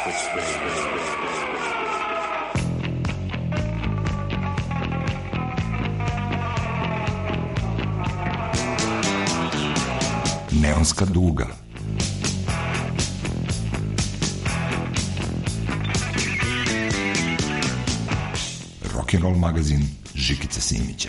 Neonska duga. Rock'n'roll magazin Žikice Simića.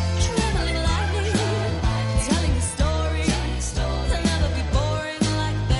Like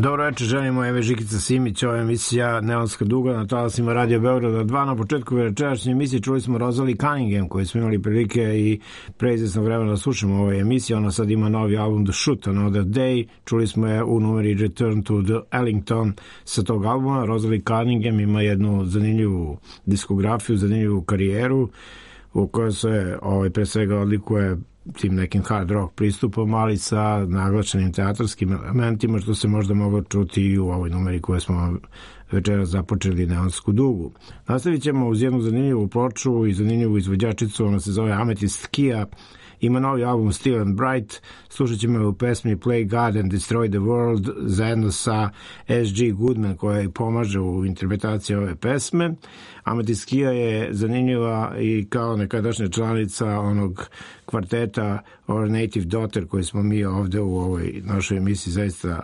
Dobro večer, želimo Eve Žikica Simić, ova emisija Neonska duga na talasima Radio Beograda 2. Na početku večerašnje emisije čuli smo Rosalie Cunningham, koju smo imali prilike i pre izvesno vremena da slušamo ovoj emisiji. Ona sad ima novi album The Shoot Another Day. Čuli smo je u numeri Return to the Ellington sa tog albuma. Rosalie Cunningham ima jednu zanimljivu diskografiju, zanimljivu karijeru u kojoj se pre svega odlikuje tim nekim hard rock pristupom, ali sa naglašenim teatarskim elementima, što se možda moglo čuti i u ovoj numeri koju smo večera započeli Neonsku dugu. Nastavit ćemo uz jednu zanimljivu ploču i zanimljivu izvođačicu, ona se zove Amethyst Kia, ima novi album Still and Bright, slušat ćemo u pesmi Play God and Destroy the World zajedno sa S.G. Goodman koja i pomaže u interpretaciji ove pesme. Amethyst Kia je zanimljiva i kao nekadašnja članica onog kvarteta Our Native Daughter koji smo mi ovde u ovoj našoj emisiji zaista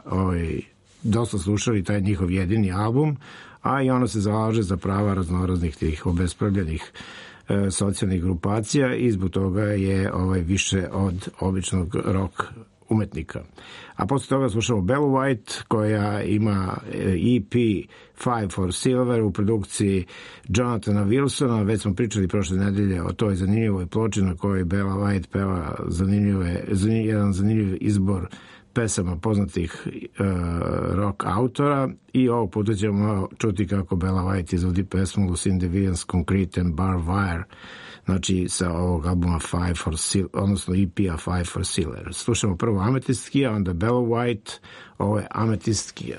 dosta slušali, taj njihov jedini album, a i ona se zalaže za prava raznoraznih tih obespravljenih socijalnih grupacija i zbog toga je više od običnog rock umetnika. A posle toga slušamo Bellu White koja ima EP Five for Silver u produkciji Jonathana Wilsona. Već smo pričali prošle nedelje o toj zanimljivoj ploči na kojoj Bella White peva jedan zanimljiv izbor pesama poznatih rock autora i ovog puta ćemo čuti kako Bella White izvodi pesmu Lucinda Williams Concrete and Barbed Wire, znači sa ovog albuma Five for Silver, odnosno EP-a Five for Silver. Slušamo prvo Amethyst Kia, onda Bella White, ovo je Amethyst Kia.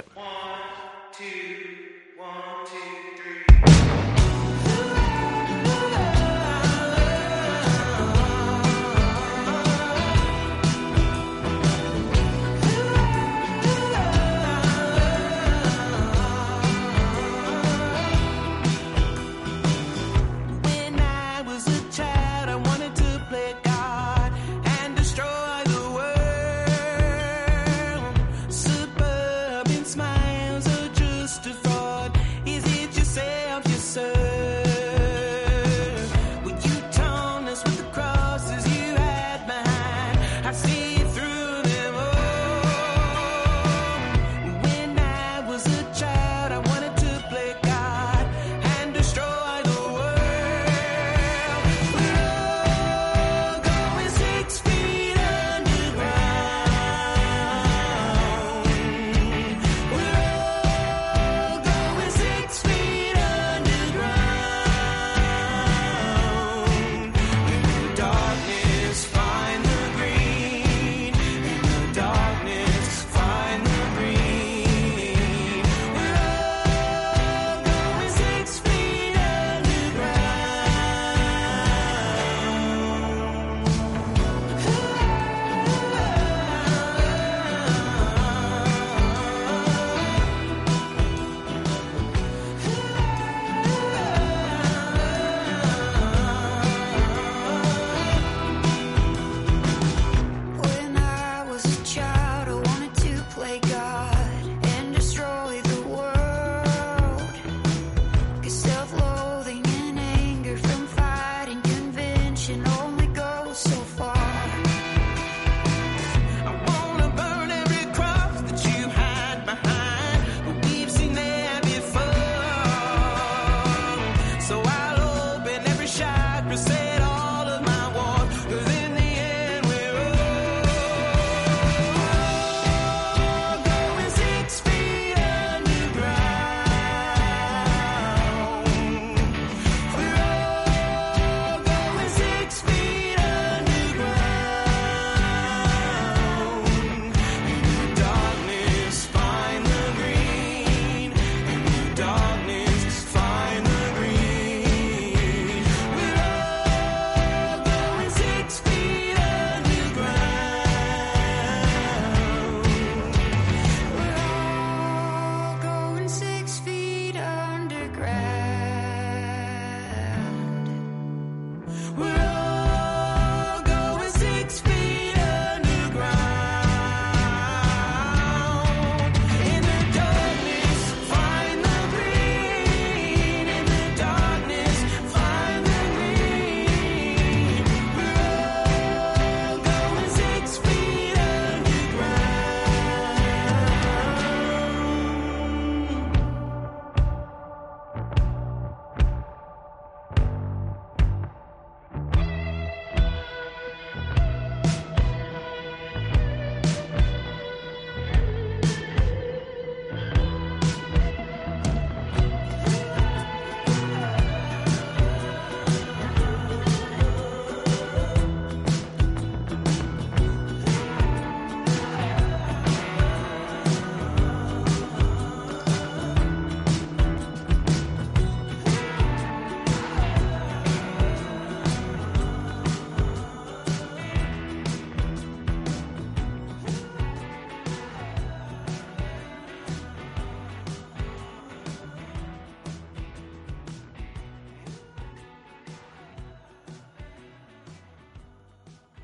Smile.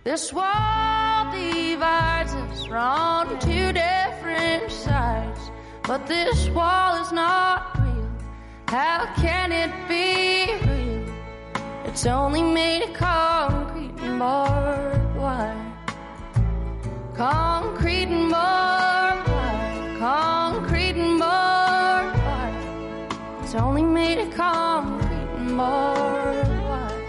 This wall divides us on two different sides, but this wall is not real. How can it be real? It's only made of concrete and barbed wire. Concrete and barbed wire. Concrete and barbed wire. It's only made of concrete and barbed wire.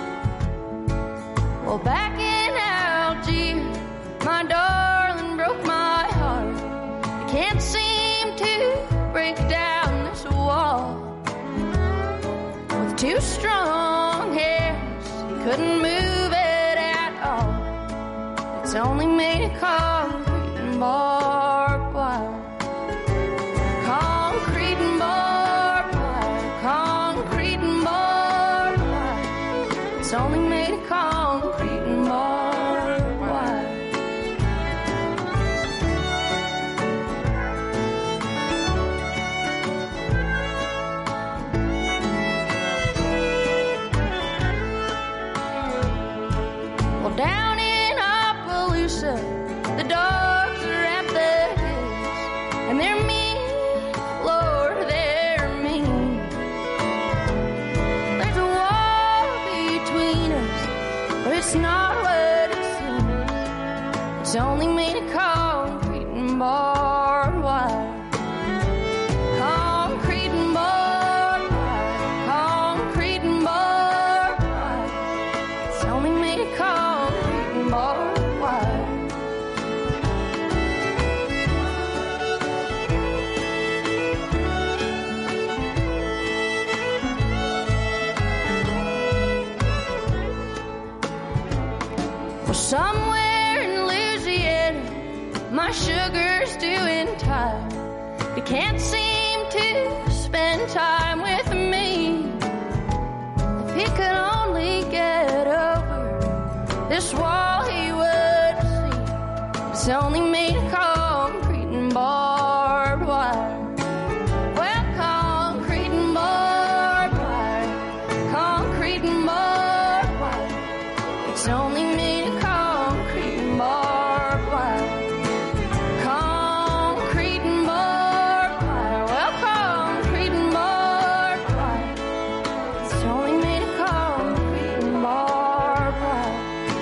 Well, back in Algiers, my darling broke my heart. I can't seem to break down this wall. With two strong hands, he couldn't move it at all. It's only made of concrete and barbed wire. Concrete and barbed wire. Concrete and barbed wire. It's only made of concrete and barbed wire. Well, down in Appaloosa, the dogs are at the hills, and they're mean, Lord, they're mean. There's a wall between us, but it's not what it seems. It's only made of concrete and barbed wire. Concrete and barbed wire. Concrete and barbed wire. It's only made of concrete and barbed wire. Well, somewhere in Louisiana, my sugar's doing time. He can't seem to spend time with me. If he could only get over this wall, he would see it's only made of concrete and barbed wire. Well, concrete and barbed wire. Concrete and barbed wire. It's only made of concrete and barbed wire. Concrete and barbed wire. Well, concrete and barbed wire. It's only made of concrete and barbed wire.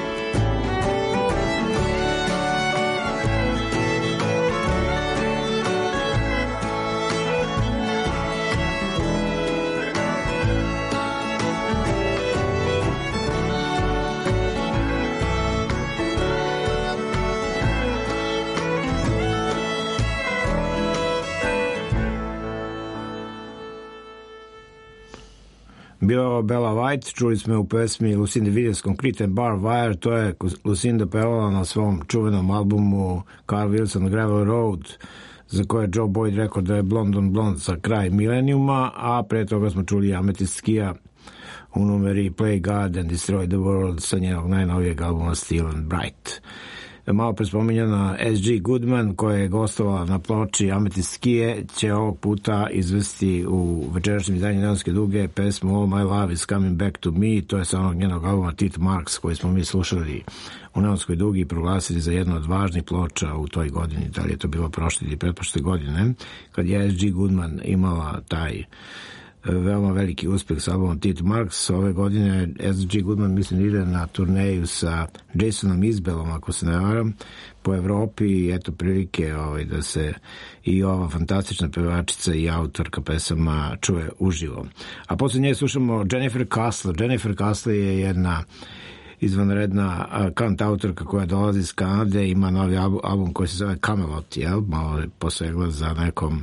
Bila je Bella White, čuli smo je u pesmi Lucinda Williams Concrete and Barbed Wire, to je Lucinda pevala na svom čuvenom albumu Carl Wilson Gravel Road, za koje je Joe Boyd rekao da je Blond on Blond za kraj milenijuma, a pre toga smo čuli Amethyst Skia u numeri Play God and Destroy the World sa njenog najnovijeg albuma Still and Bright. Malo prespominjena S.G. Goodman, koja je gostovala na ploči Amethyst Skie, će ovog puta izvesti u večerašnjem izdanju Neonske duge pesmu All My Love Is Coming Back To Me. To je sa onog njenog albuma Tit Marks, koji smo mi slušali u Neonskoj dugi i proglasili za jednu od važnih ploča u toj godini. Da li je to bilo prošle ili pretprošle godine, kad je S.G. Goodman imala taj veoma veliki uspeh sa albumom Tit Marks. Ove godine S.G. Goodman mislim ide na turneju sa Jasonom Isbellom, ako se ne varam, po Evropi i eto prilike da se i ova fantastična pevačica i autorka pesama čuje uživo. A posle nje slušamo Jennifer Castle. Jennifer Castle je jedna izvanredna kantautorka koja dolazi iz Kanade, ima novi album koji se zove Camelot, malo je posegla za nekom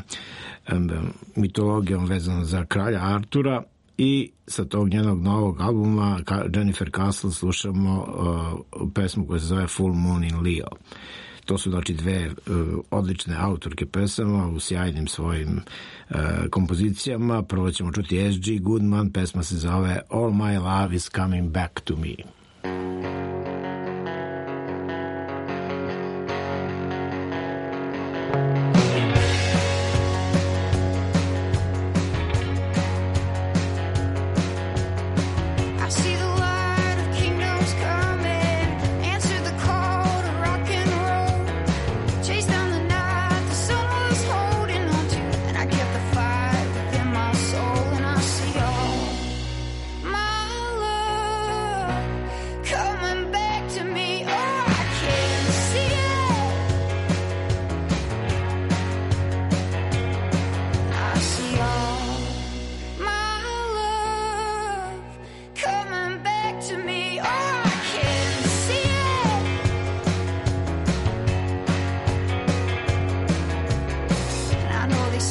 mitologijom vezano za kralja Artura, i sa tog njenog novog albuma Jennifer Castle slušamo pesmu koja se zove Full Moon in Leo. To su znači dve odlične autorke pesama u sjajnim svojim kompozicijama. Prvo ćemo čuti S.G. Goodman, pesma se zove All My Love Is Coming Back To Me. I see the light of kingdoms coming, answer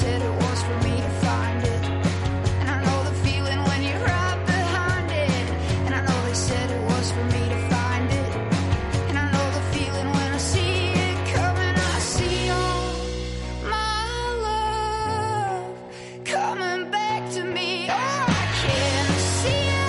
said it was for me to find it. And I know the feeling when you're right behind it. And I know they said it was for me to find it. And I know the feeling when I see it coming. I see all my love coming back to me. Oh, I can see it.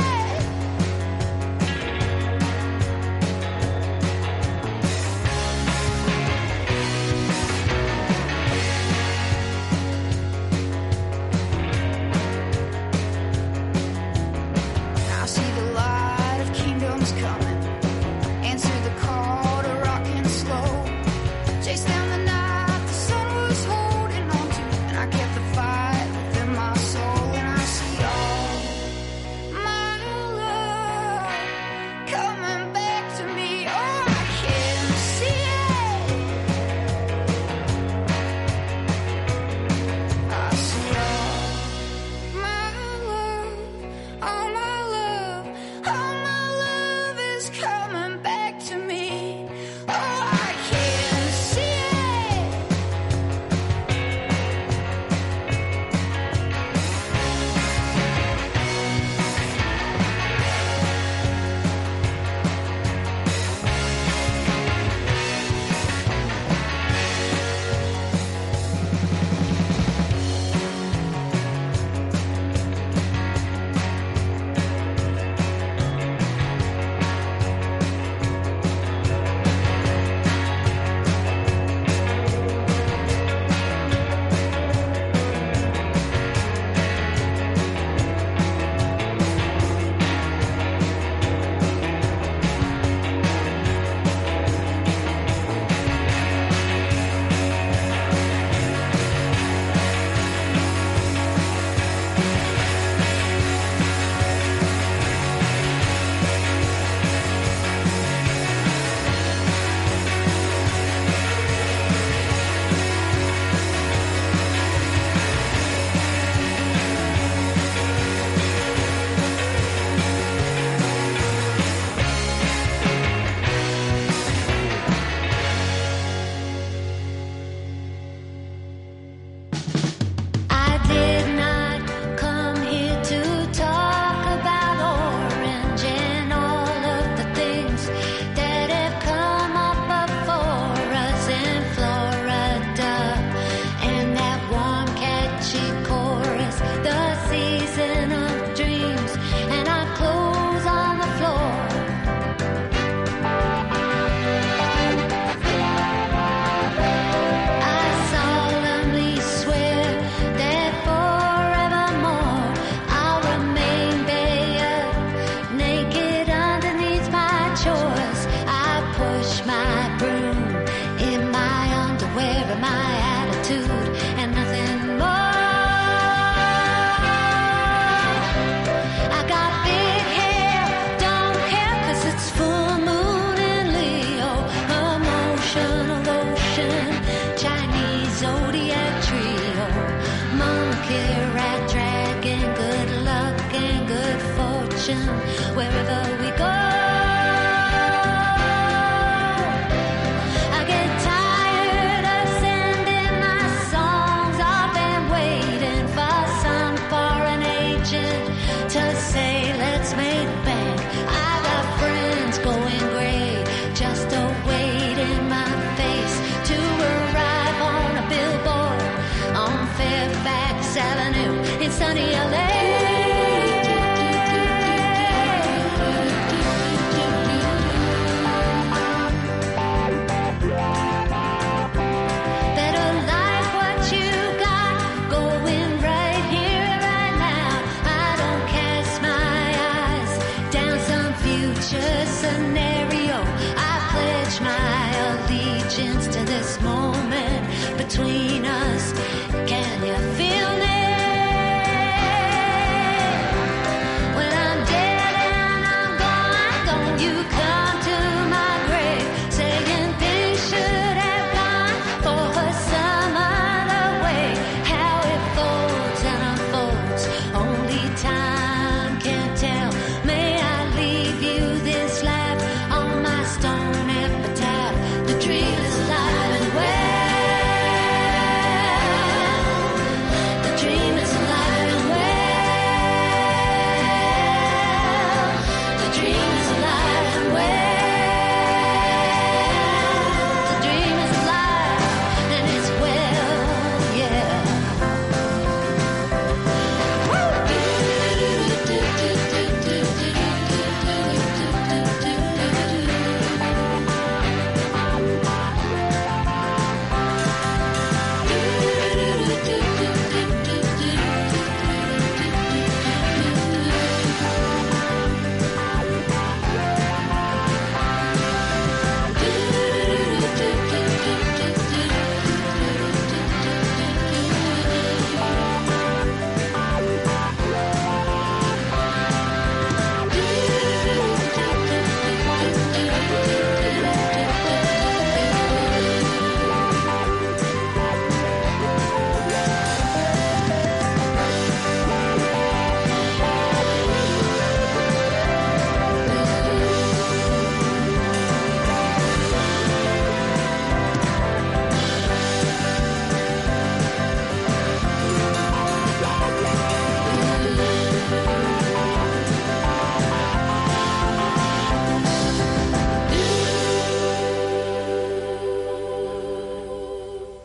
I see the light of kingdoms coming. Answer the call to rockin' slow. Chase down the night the sun was holding on to. And I kept the fight within my soul. And I see all my love coming back to me. Oh, I can see it. I see all my love is coming back to me. Oh, I can see it. I did not come here to talk about Orange and all of the things that have come up before us in Florida. And that warm, catchy chorus, the season of dreams, and our clothes on the floor. I solemnly swear that forevermore I'll remain bare, naked underneath my chores. I push my broom in my underwear and my attitude and nothing more. I got big hair, don't care 'cause it's full moon in Leo. Emotional ocean, Chinese zodiac trio, monkey, rat, dragon, good luck and good fortune wherever we go. I get tired of sending my songs off and waiting for some foreign agent to say let's make bank. I got friends going gray, just a weight in my face to arrive on a billboard on Fairfax Avenue in sunny LA. Better like what you got going right here and right now. I don't cast my eyes down some future scenario. I pledge my allegiance to this moment between us. Can you feel it?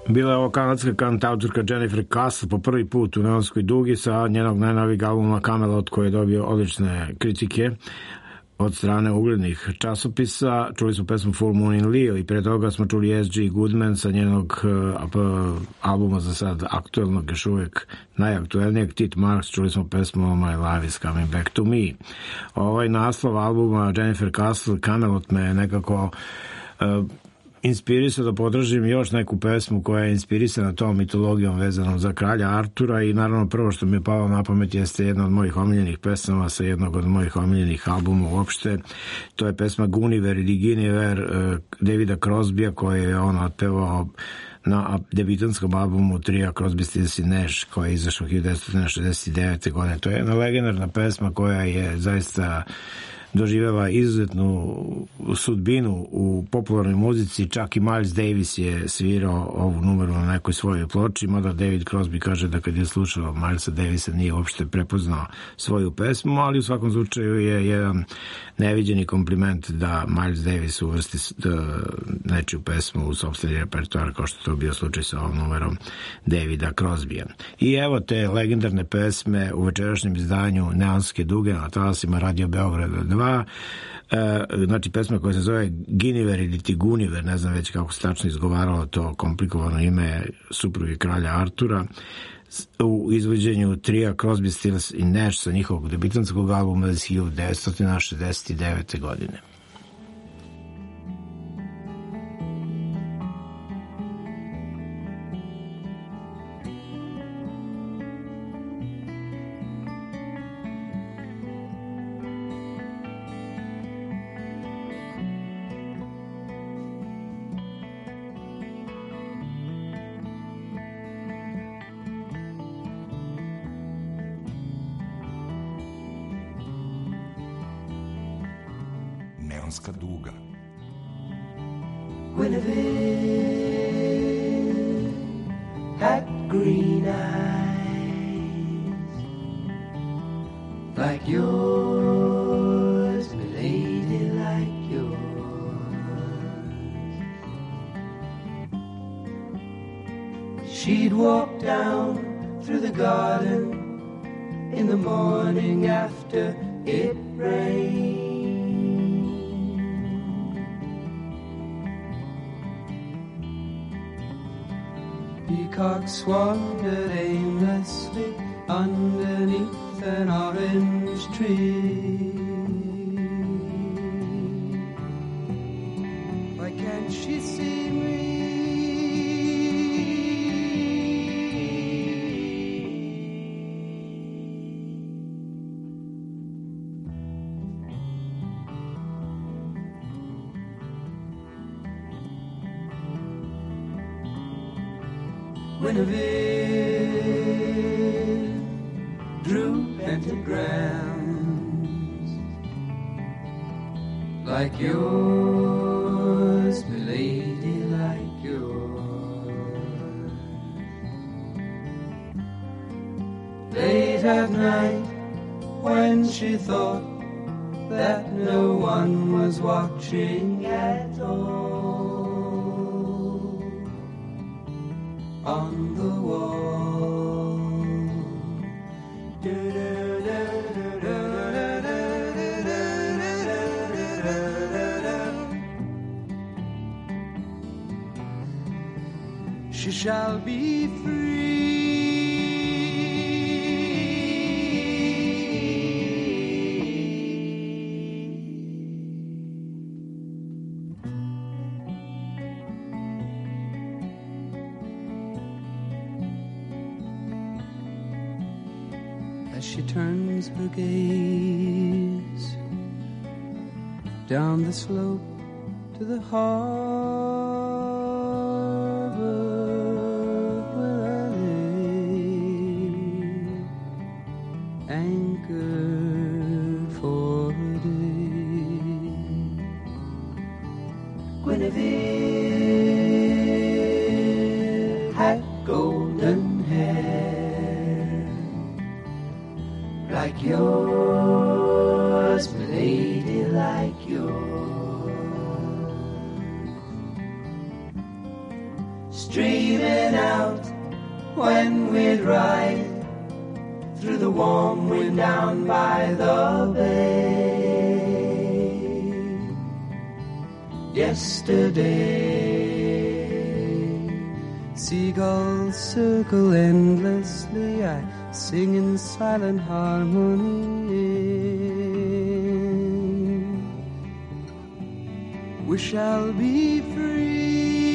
Bila je ovo kanadska kantautorka Jennifer Castle po prvi put u Neonskoj dugi sa njenog najnovijeg albuma Camelot, koji je dobio odlične kritike od strane uglednih časopisa. Čuli smo pesmu Full Moon in Leo i pre toga smo čuli S.G. Goodman sa njenog albuma za sad aktuelnog, još uvijek najaktuelnijeg, Tit Marks. Čuli smo pesmu My Life is Coming Back to Me. Ovaj naslov albuma Jennifer Castle, Camelot, me nekako inspirisao da podržim još neku pesmu koja je inspirisana tom mitologijom vezanom za kralja Artura i naravno prvo što mi je palo na pamet jeste jedna od mojih omiljenih pesama sa jednog od mojih omiljenih albuma uopšte. To je pesma Guniver ili Giniver Davida Crosbya, koju je on otpevao na debitanskom albumu trija Crosby, Stills i Nash, koja je izašao 1969. godine. To je jedna legendarna pesma koja je zaista doživjela izuzetnu sudbinu u popularnoj muzici. Čak i Miles Davis je svirao ovu numeru na nekoj svojoj ploči, mada David Crosby kaže da kad je slušao Milesa Davisa nije uopšte prepoznao svoju pesmu, ali u svakom slučaju je jedan neviđeni kompliment da Miles Davis uvrsti nečiju pesmu u sopstveni repertoar, kao što to bio slučaj sa ovom numerom Davida Crosbya. I evo te legendarne pesme u večerašnjem izdanju Neonske duge na talasima Radio Beograda 2. Znači pesma koja se zove Giniver ili ti Guniver, ne znam već kako se tačno izgovaralo to komplikovano ime supruge kralja Artura, u izvođenju trija Crosby, Stills i Nash sa njihovog debitanskog albuma iz 1969. godine. Neonska duga. Guinevere had green eyes like yours, milady, like yours. She'd walk down through the garden in the morning after it rained. Peacocks wandered aimlessly underneath an orange tree. Why can't she see me? Guinevere drew pentagrams like yours, milady, like yours. Late at night, when she thought that no one was watching at all, on the wall. She shall be free. As she turns her gaze down the slope to the harbor where I lay, anchored for a day. Guinevere had golden hair like yours, milady, like yours. streaming out when we'd ride through the warm wind down by the bay. Yesterday, seagulls circle endlessly, I sing in silent harmony. We shall be free.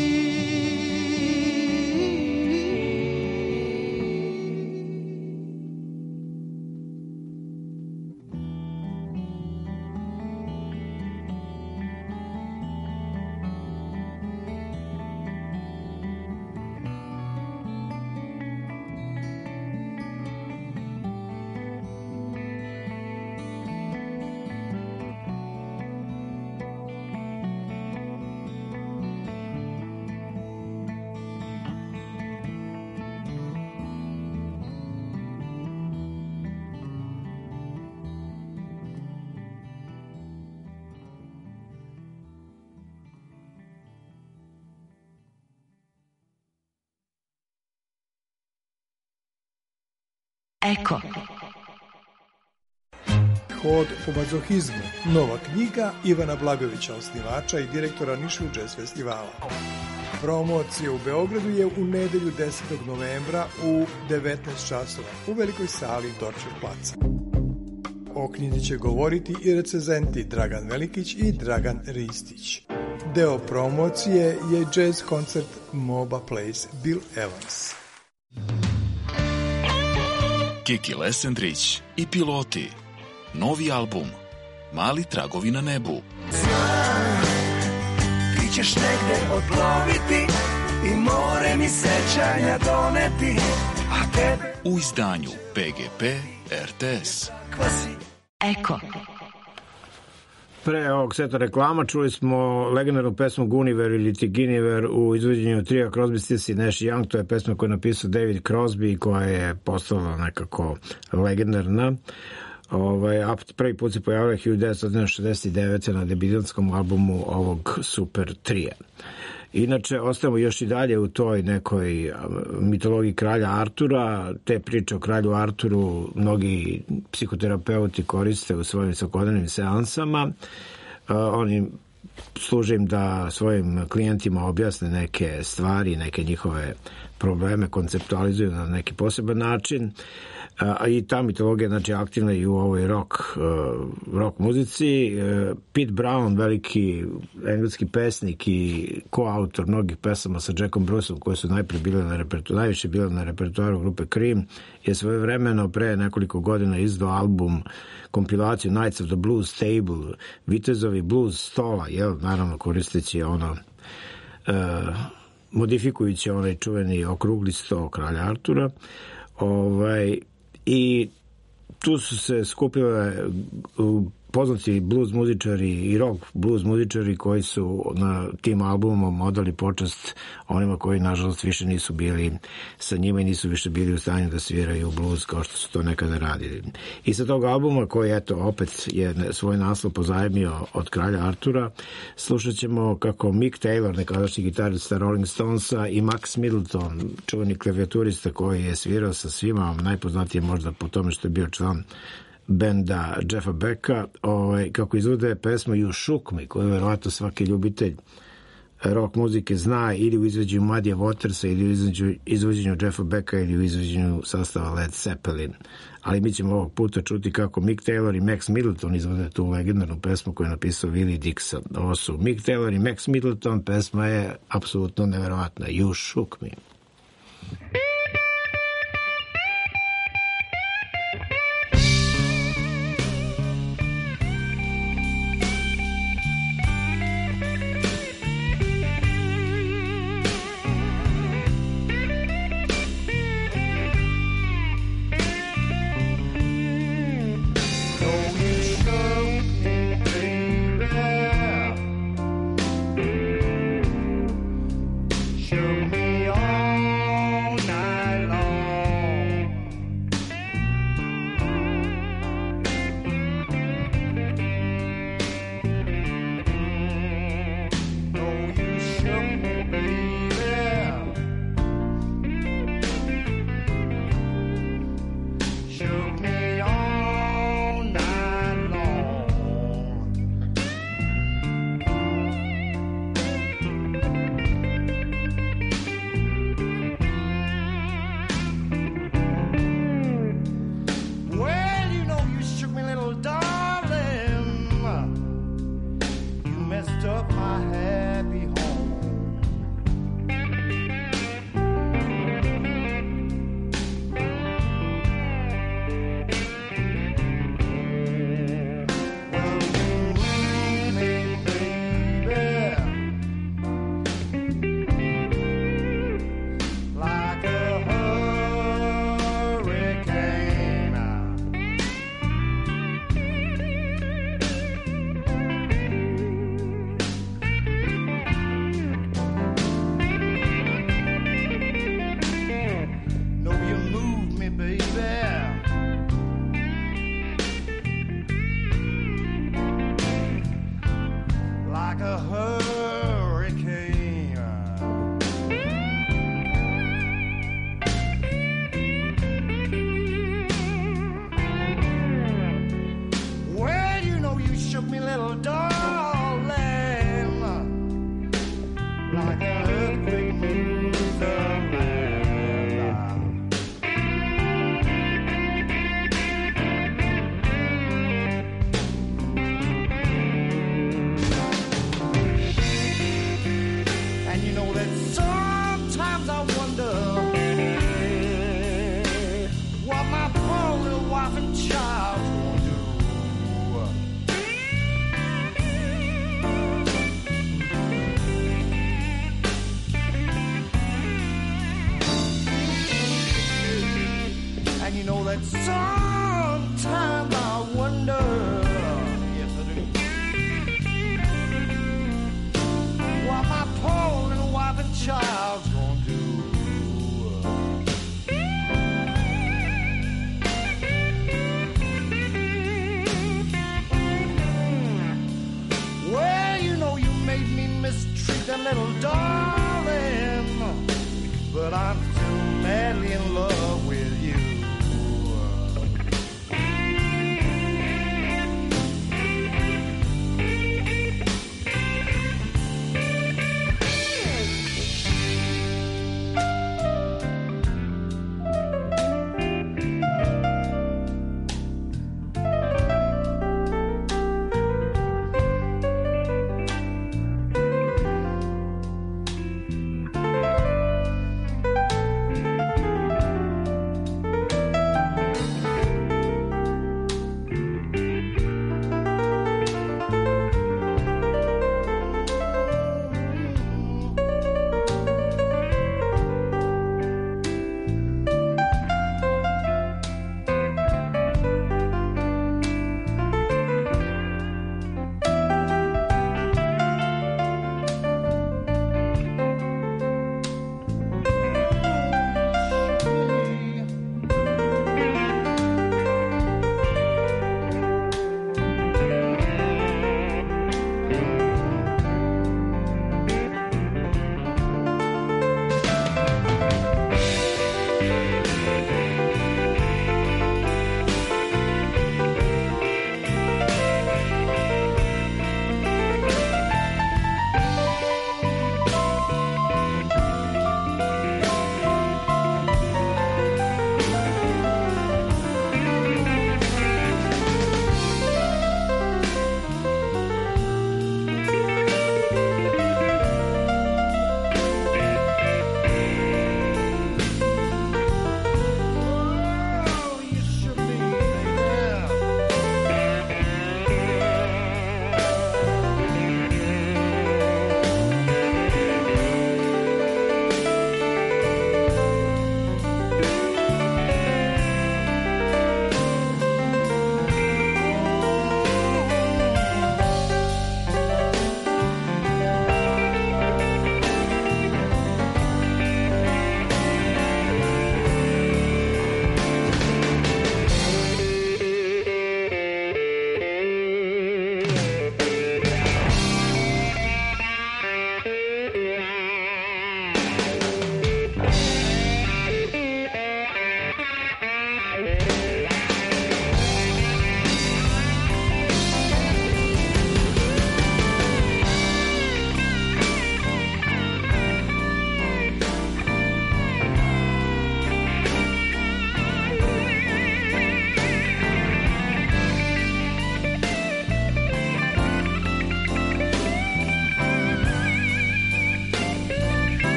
Eko. Hod po mazohizmu. Nova knjiga Ivana Blagovića, osnivača i direktora Niškog jazz festivala. Promocija u Beogradu je u nedelju 10. novembra u 19 časova u velikoj sali Dorčer placa. O knjizi će govoriti i recenzenti Dragan Velikić i Dragan Ristić. Deo promocije je jazz koncert Moba Place Bill Evans. Kiki Lesendrić i Piloti. Novi album Mali tragovi na nebu. Znam, ti ćeš negde odploviti i more mi sećanja doneti, a tebe u izdanju PGP RTS. Eko. Pre ovog seta reklama čuli smo legendarnu pesmu Guniver ili ti Giniver u izvođenju trija Crosby, Stills i Nash Young. To je pesma koju je napisao David Crosby, koja je postala nekako legendarna. Prvi put se pojavila 1969. na debitantskom albumu ovog super trija. Inače, ostajemo još i dalje u toj nekoj mitologiji kralja Artura. Te priče o kralju Arturu mnogi psihoterapeuti koriste u svojim svakodnevnim seansama. Oni služe im da svojim klijentima objasne neke stvari, neke njihove probleme konceptualizuju na neki poseban način. I ta mitologija, znači, aktivna i u ovoj rock muzici. Pete Brown, veliki engleski pesnik i koautor mnogih pesama sa Jackom Bruceom, koje su najviše bile na repertoaru grupe Cream, je svojevremeno pre nekoliko godina izdao album, kompilaciju Knights of the Blues Table, Vitezovi blues stola, naravno koristeći modifikujući onaj čuveni okrugli sto kralja Artura. I tu su se skupile poznati blues muzičari i rock blues muzičari koji su na tim albumom odali počast onima koji nažalost više nisu bili sa njima i nisu više bili u stanju da sviraju blues kao što su to nekada radili. I sa tog albuma, koji opet je svoj naslov pozajmio od kralja Artura, slušat ćemo kako Mick Taylor, nekadašnji gitarista Rolling Stonesa, i Max Middleton, čuveni klavijaturista koji je svirao sa svima, najpoznatije možda po tome što je bio član benda Jeffa Becka, kako izvode pesmu You Shook Me, koju verovatno svaki ljubitelj rock muzike zna, ili u izvođenju Muddyja Watersa, ili u izvođenju Jeffa Becka, ili u izvođenju sastava Led Zeppelin. Ali mi ćemo ovog puta čuti kako Mick Taylor i Max Middleton izvode tu legendarnu pesmu koju je napisao Willie Dixon. Ovo su Mick Taylor i Max Middleton, pesma je apsolutno neverovatna, You Shook Me. Show me all night. know that sometimes I wonder, yes I do, what my poor little wife and child's gonna do. Well, you know you made me mistreat that little darling, but I'm still madly in love with you.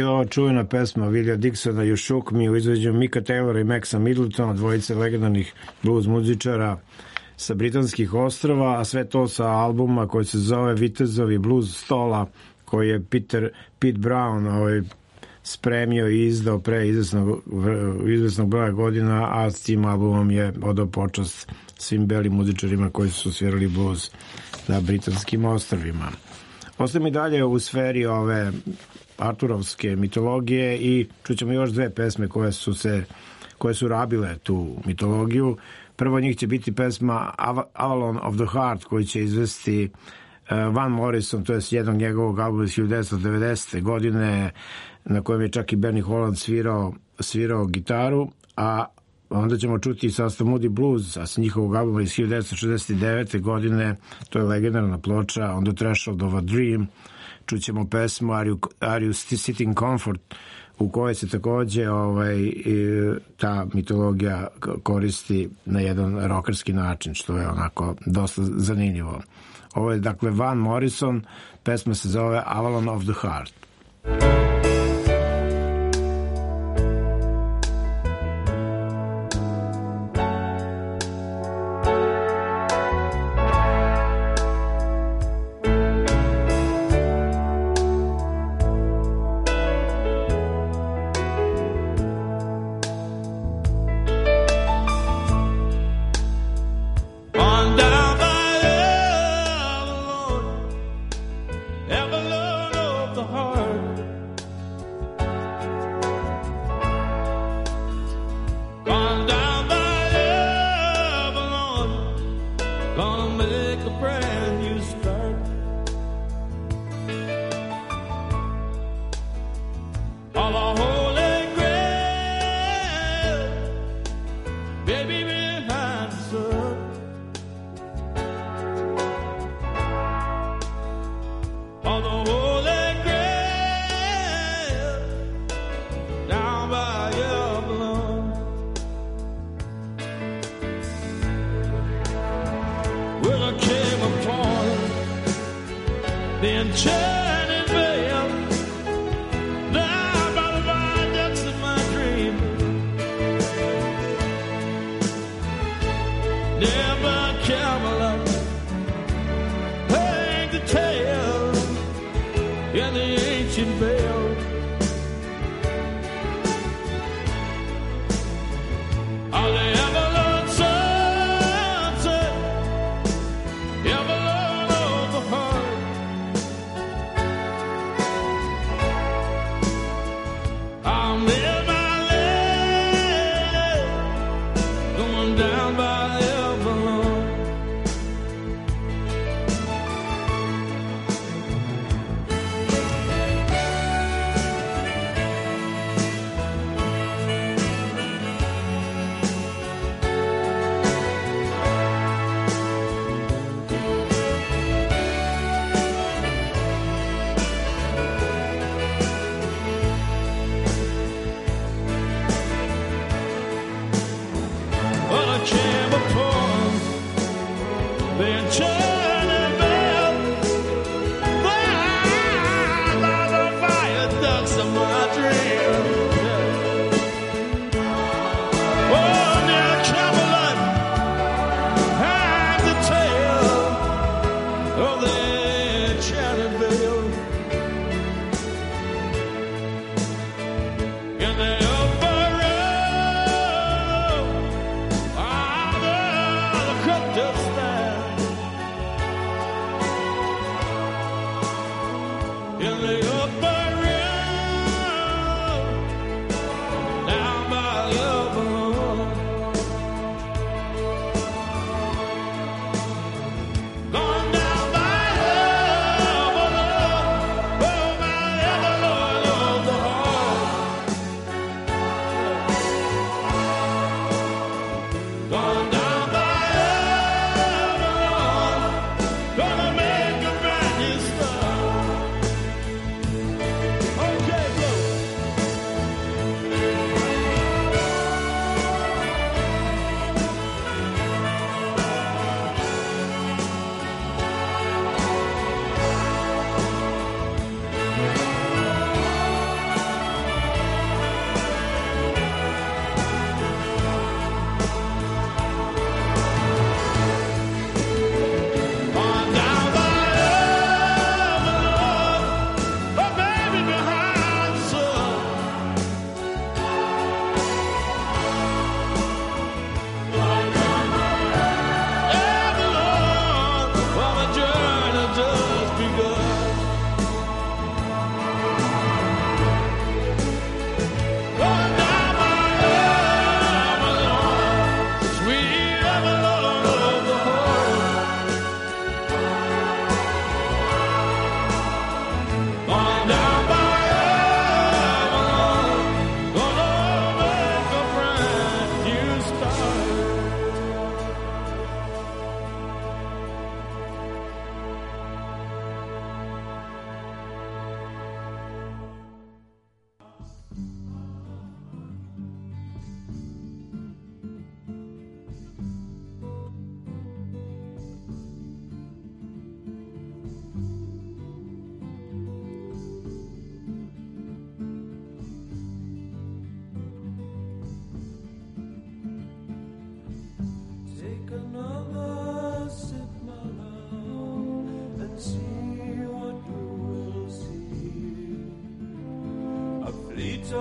bila ova čuvena pesma Willija Dixona You Shook Me u izvođenju Micka Taylora i Maxa Middletona, dvojice legendarnih blues muzičara sa britanskih ostrava, a sve to sa albuma koji se zove Vitezovi blues stola, koji je Pete Brown spremio i izdao pre izvesnog broja godina, a s tim albumom je odao počast svim belim muzičarima koji su svirali blues na britanskim ostrvima. Ostajem i dalje u sferi ove arturovske mitologije i čućemo još dve pesme koje su rabile tu mitologiju. Prvo njih će biti pesma Avalon of the Heart, koji će izvesti Van Morrison, to je jednog njegovog albuma iz 1990. godine, na kojem je čak i Benny Holland svirao gitaru, a onda ćemo čuti sastav Moody Blues, a s njihovog albuma iz 1969. godine, to je legendarna ploča On the Threshold of a Dream. Čućemo pesmu Are You Sitting Comfort, u kojoj se takođe ta mitologija koristi na jedan rockerski način, što je onako dosta zanimljivo. Ovo je dakle Van Morrison, pesma se zove Avalon of the Heart.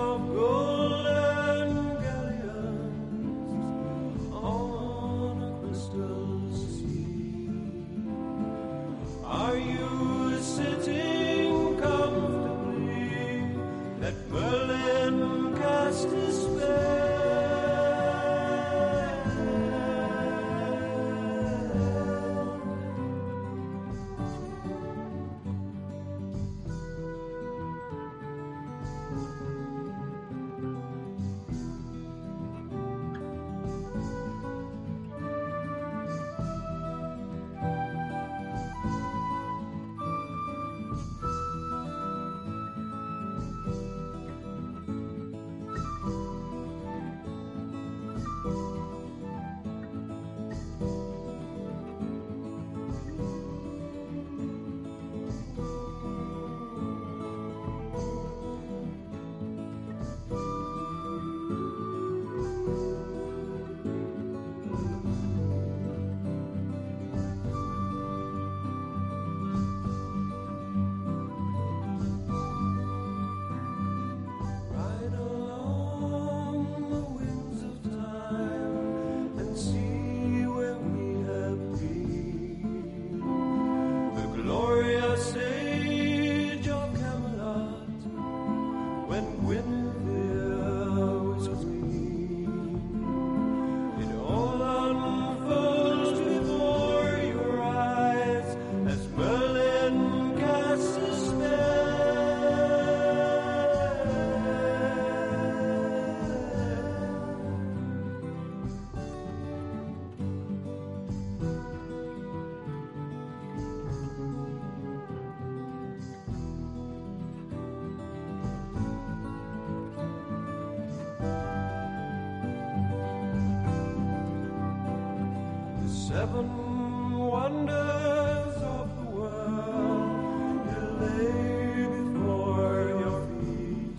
of golden galleons on a crystal sea. Are you sitting comfortably? Let Berlin cast his spell. Seven wonders of the world lay before your feet.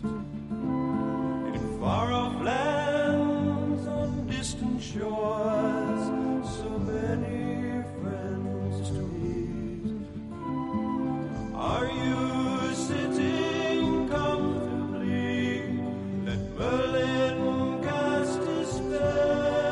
In far-off lands on distant shores, so many friends to meet. Are you sitting comfortably? Let Berlin cast his spell.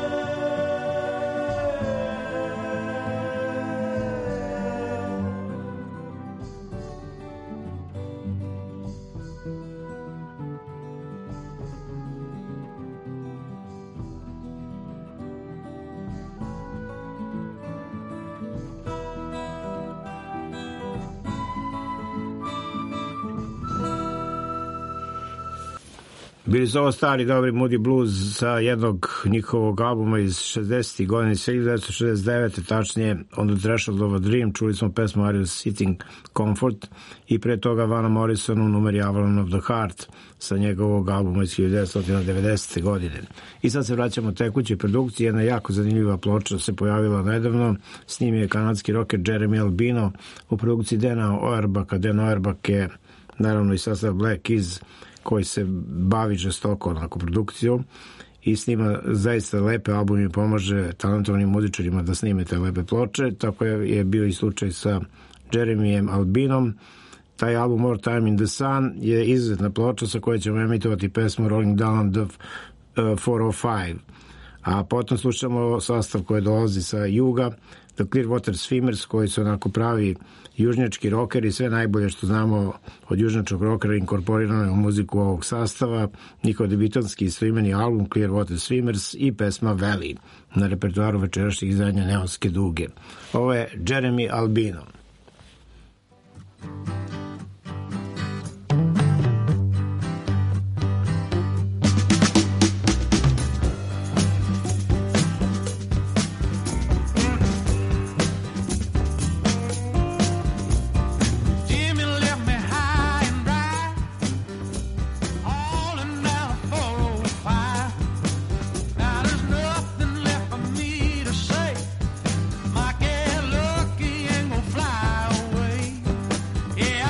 Bili su ovo stari dobri Moody Blues sa jednog njihovog albuma iz 60. godine, 1969. tačnije On the Threshold of a Dream. Čuli smo pesmu Are You Sitting Comfort i pre toga Vana Morrisonu numeri Avalon of the Heart sa njegovog albuma iz 1990. godine. I sad se vraćamo tekućoj produkciji. Jedna jako zanimljiva ploča se pojavila nedavno. Snimio je kanadski rocker Jeremy Albino u produkciji Dana Auerbacka. Dan Auerbach je naravno i sastav Black Keys koji se bavi žestoko onako produkcijom i snima zaista lepe albume i pomaže talentovanim muzičarima da snime te lepe ploče. Tako je bio i slučaj sa Jeremyjem Albinom. Taj album More Time in the Sun je izuzetna ploča sa kojoj ćemo emitovati pesmu Rolling Down the 405. A potom slušamo sastav koji dolazi sa juga, The Clearwater Swimmers, koji su onako pravi južnjački rockeri, sve najbolje što znamo od južnjačkog rockera inkorporirano je u muziku ovog sastava, njihov debitanski istoimeni album Clearwater Swimmers i pesma Valley na repertoaru večerašnjih izdanja Neonske duge. Ovo je Jeremy Albino. Yeah.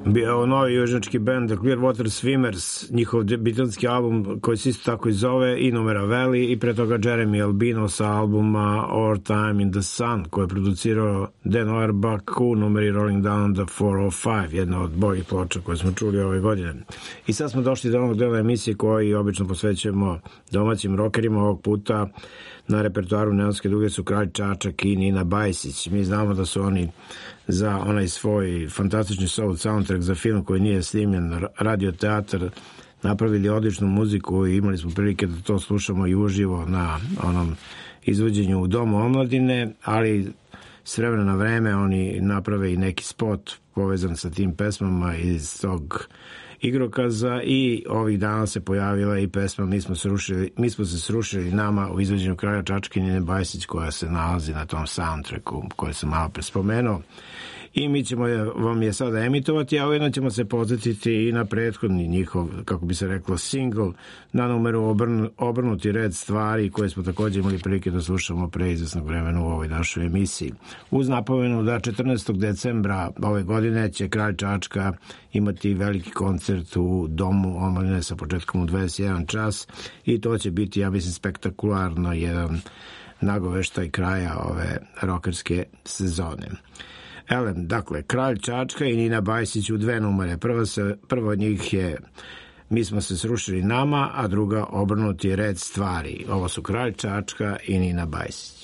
bio novi južnjački band The Clearwater Swimmers, njihov debitanski album koji se isto tako i zove i Numera Valley, i pre toga Jeremy Albino sa albuma Our Time in the Sun koji je producirao Dan Auerbach u numeri Rolling Down the 405, jedna od boljih ploča koje smo čuli ove godine. I sad smo došli do onog dela emisije koji obično posvećujemo domaćim rockerima. Ovog puta na repertoaru Neonske duge su Kralj Čačak i Nina Bajsić. Mi znamo da su oni za onaj svoj fantastični soundtrack za film koji nije snimljen, Radio teatar, napravili odličnu muziku i imali smo prilike da to slušamo i uživo na onom izvođenju u Domu omladine, ali s vremena na vreme oni naprave i neki spot povezan sa tim pesmama iz tog igrokaza i ovih dana se pojavila i pesma Mi smo se srušili nama u izvođenju Kralja Čačka i Nine Bajsić koja se nalazi na tom soundtracku koji sam malo pre spomenuo. I mi ćemo vam je sada emitovati, a ujedno ćemo se podsjetiti i na prethodni njihov, kako bi se reklo, single na numeru Obrnuti red stvari, koje smo također imali prilike da slušamo pre izvesnog vremena u ovoj našoj emisiji. Uz napomenu da 14. decembra ove godine će Kralj Čačka imati veliki koncert u Domu omladine sa početkom u 21 čas i to će biti, ja mislim, spektakularno jedan nagoveštaj kraja ove rokerske sezone. Elem, dakle, Kralj Čačka i Nina Bajsić u dve numere. Prva od njih je Mi smo se srušili nama, a druga Obrnuti red stvari. Ovo su Kralj Čačka i Nina Bajsić.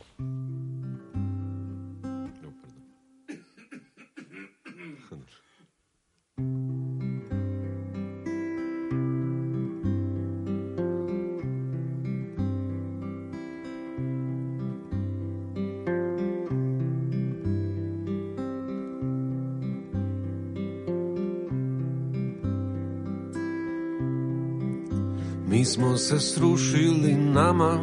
Mi smo se srušili nama,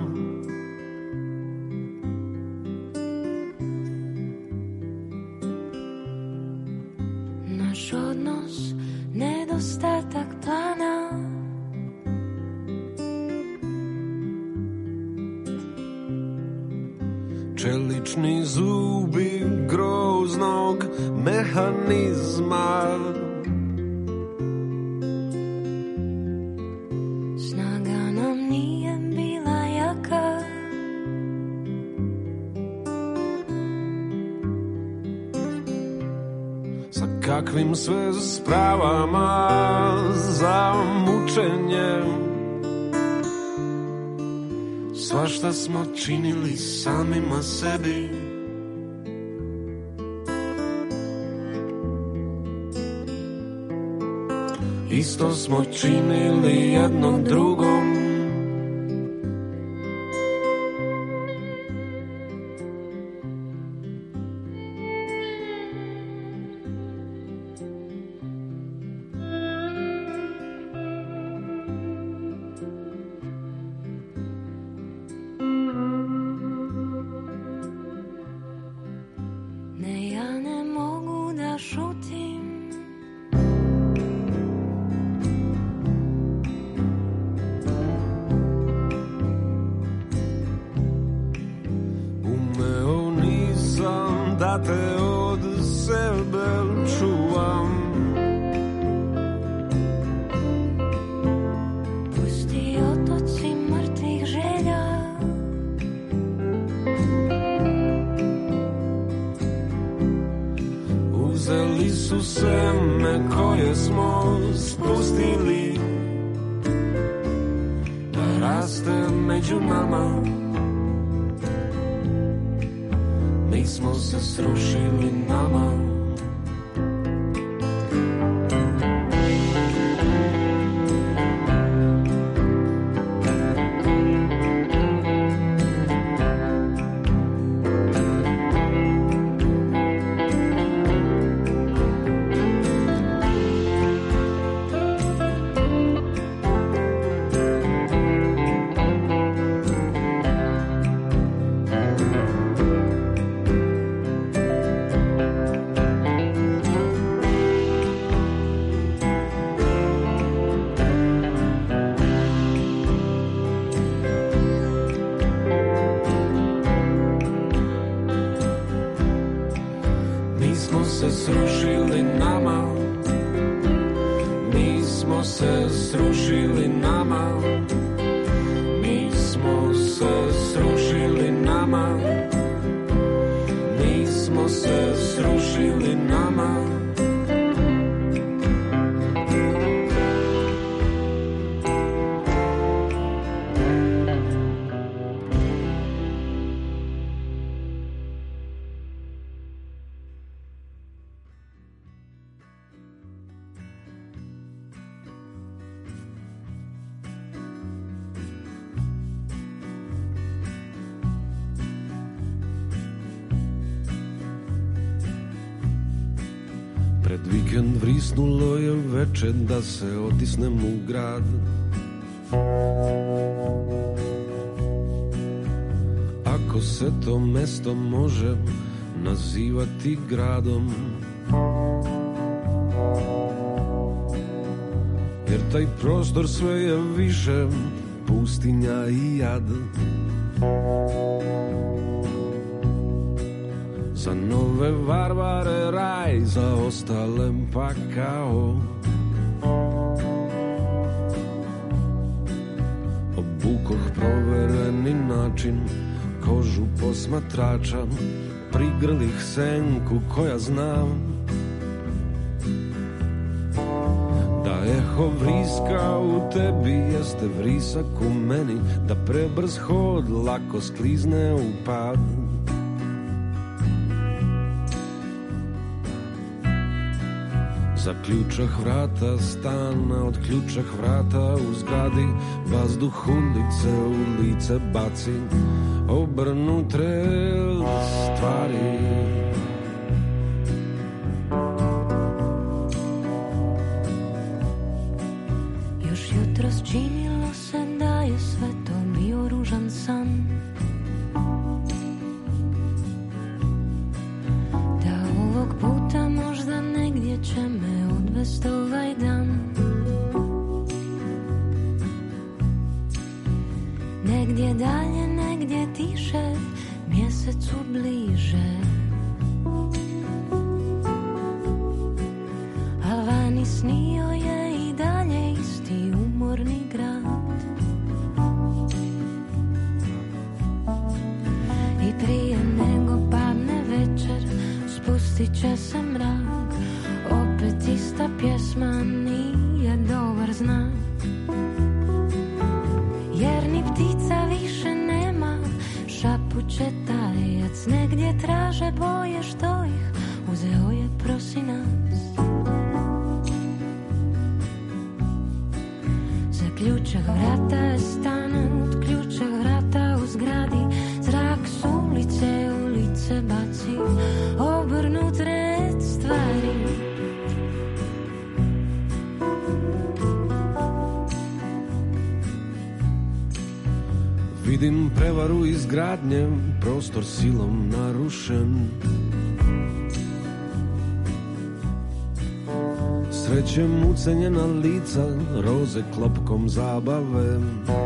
naš odnos, nedostatak plana, čelični zubi groznog mehanizma. Kakvim sve spravama za mučenje, svašta smo činili samima sebi. Isto smo činili jednom drugom. smo se srušili nama, mi smo se srušili nama, mi smo se srušili nama. Pred vikend vrisnulo je veče da se otisnem u grad. Ako se to mesto može nazivati gradom, jer taj prostor sve je više pustinja i jad. Za nove varvare raj, za ostale pakao. Obukoh provereni način, kožu posmatrača, prigrlih senku koja znam da eho vriska u tebi jeste vrisak u meni, da prebrz hod lako sklizne u pad. Za ključah vrata stana, od ključah vrata u zgradi, vazduh ulice u lice baci, obrnutre stvari. Još jutros činilo se da je sve to bio ružan san, da ovog puta možda negdje će me odvest ovaj dan. Negdje dalje, negdje tiše, mjesecu bliže, a vani snio je i dalje isti umorni grad. I prije nego padne večer, spustit će se mrak, opet ista pjesma nije dobar znak. Jer ni ptica više nema, šapuće tajac, negdje traže boje što ih uzeo je prosinac. Za ključah vrata je stan, od ključah vrata u zgradi, zrak s ulice u lice baci, obrnut red stvari. Vidim prevaru izgradnje, prostor silom narušen. Srećem ucenjena lica, roze klopkom zabave.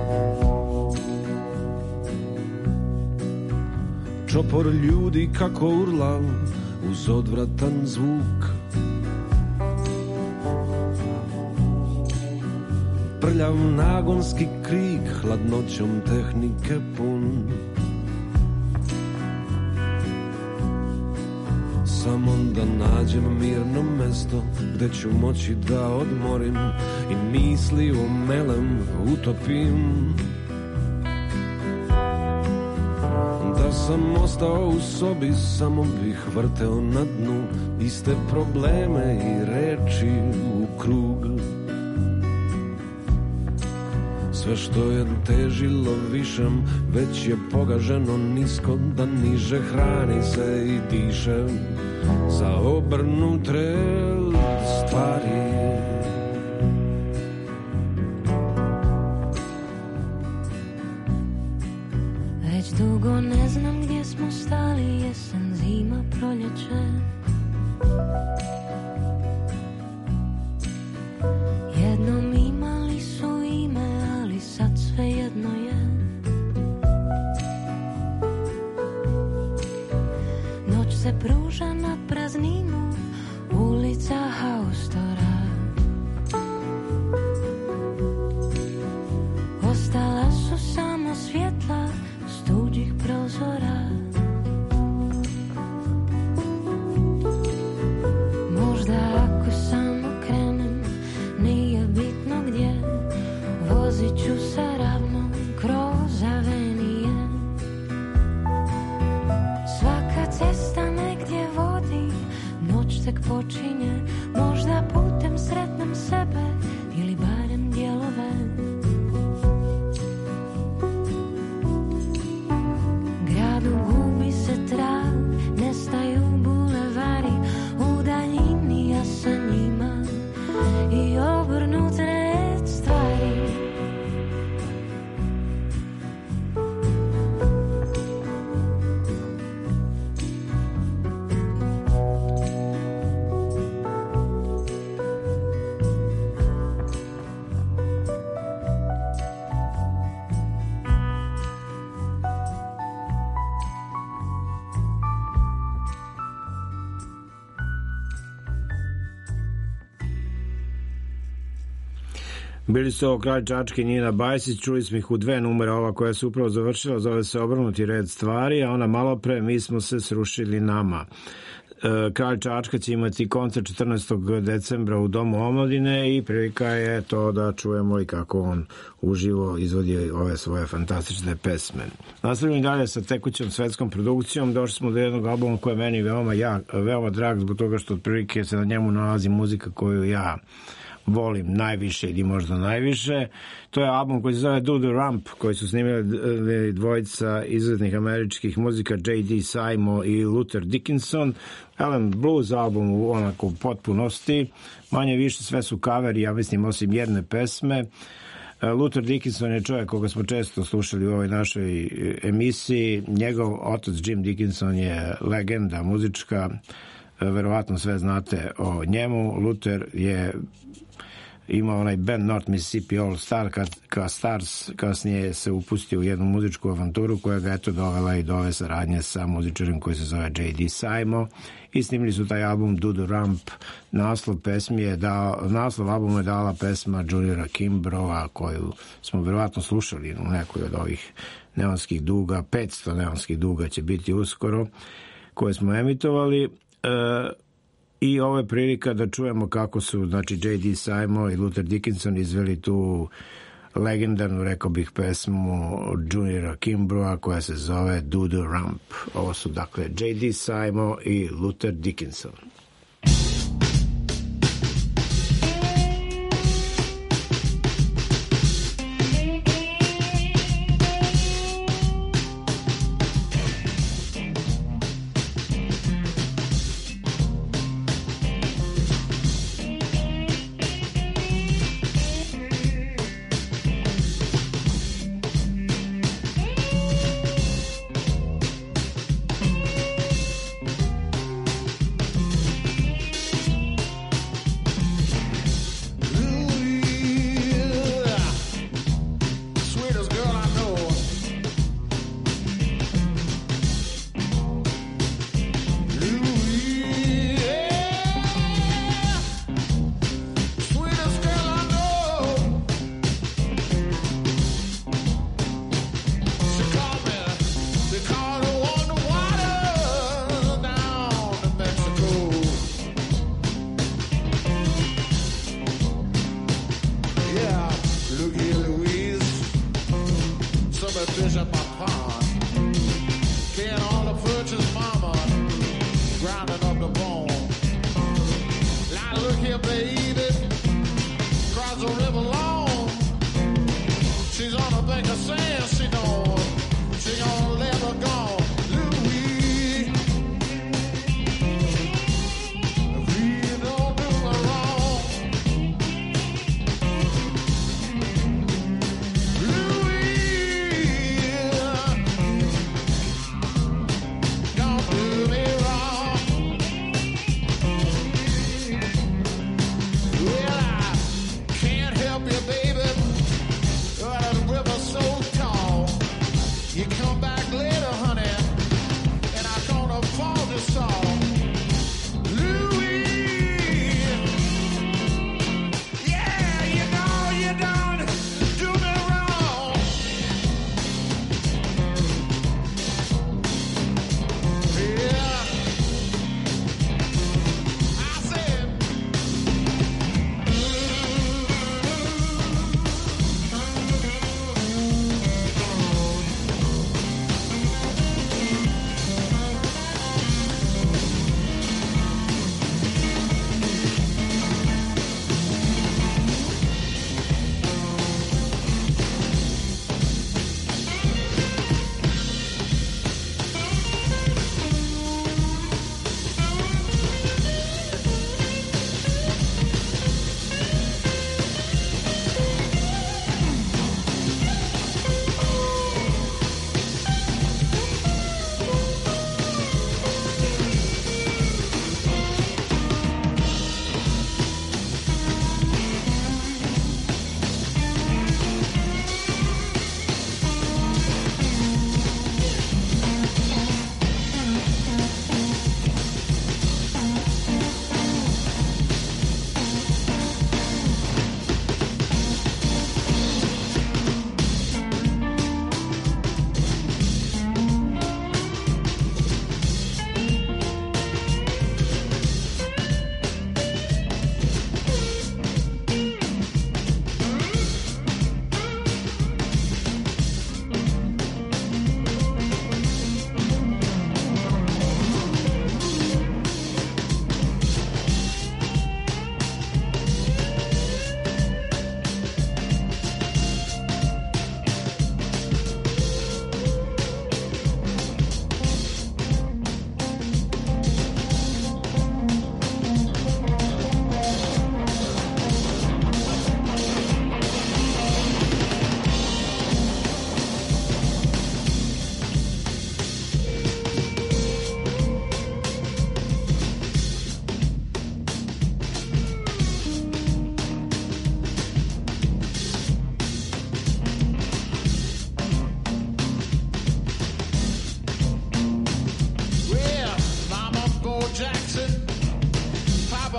Čopor ljudi kako urla uz odvratan zvuk. Prljav nagonski krik, hladnoćom tehnike pun. Samo da nađem mirno mesto gde ću moći da odmorim i misli umelem utopim. Da sam ostao u sobi, samo bih vrteo na dnu iste probleme i reči u krug. Sve što je težilo višem, već je pogaženo nisko, da niže hrani se i diše za obrnutre stvari. Već dugo ne znam gdje smo stali, jesen, zima, proljeće. Jednom imali su ime, ali sad sve jedno je. Noć se pruža na prazninu, ulica haustora. počinje, možda putem sretnem sebe ili barem dijelove. Gradu gubi se trag, nestaju bulevari, u daljini ja sa njima i obrnut red stvari. Bili su ovo Kralj Čačke i Nina Bajsić, čuli smo ih u 2 numere, ova koja se upravo završila, zove se Obrnuti red stvari, a ona malo pre Mi smo se srušili nama. Kralj Čačka će imati koncert 14. decembra u Domu omladine i prilika je to da čujemo i kako on uživo izvodi ove svoje fantastične pesme. Nastavljamo dalje sa tekućom svetskom produkcijom. Došli smo do jednog albuma koji je meni veoma drag zbog toga što otprilike se na njemu nalazi muzika koju ja volim najviše ili možda najviše. To je album koji se zove Do the Rump, koji su snimili dvojica izvednih američkih muzika J.D. Simo i Luther Dickinson. Blues album u onako potpunosti. Manje više sve su kaveri, ja mislim, osim jedne pesme. Luther Dickinson je čovjek koga smo često slušali u ovoj našoj emisiji. Njegov otac Jim Dickinson je legenda muzička. Verovatno sve znate o njemu. Luther je imao onaj band North Mississippi All Stars, kasnije se upustio u jednu muzičku avanturu koja ga eto dovela i do ove saradnje sa muzičarem koji se zove J.D. Simo i snimili su taj album Do the Rump. Naslov albuma je dala pesma Juniora Kimbrougha koju smo verovatno slušali u nekoj od ovih neonskih duga. 500 neonskih duga će biti uskoro koje smo emitovali. I ovo je prilika da čujemo kako su, znači, J.D. Simo i Luther Dickinson izveli tu legendarnu, rekao bih, pesmu Juniora Kimbrougha koja se zove Do the Rump. Ovo su, dakle, J.D. Simo i Luther Dickinson.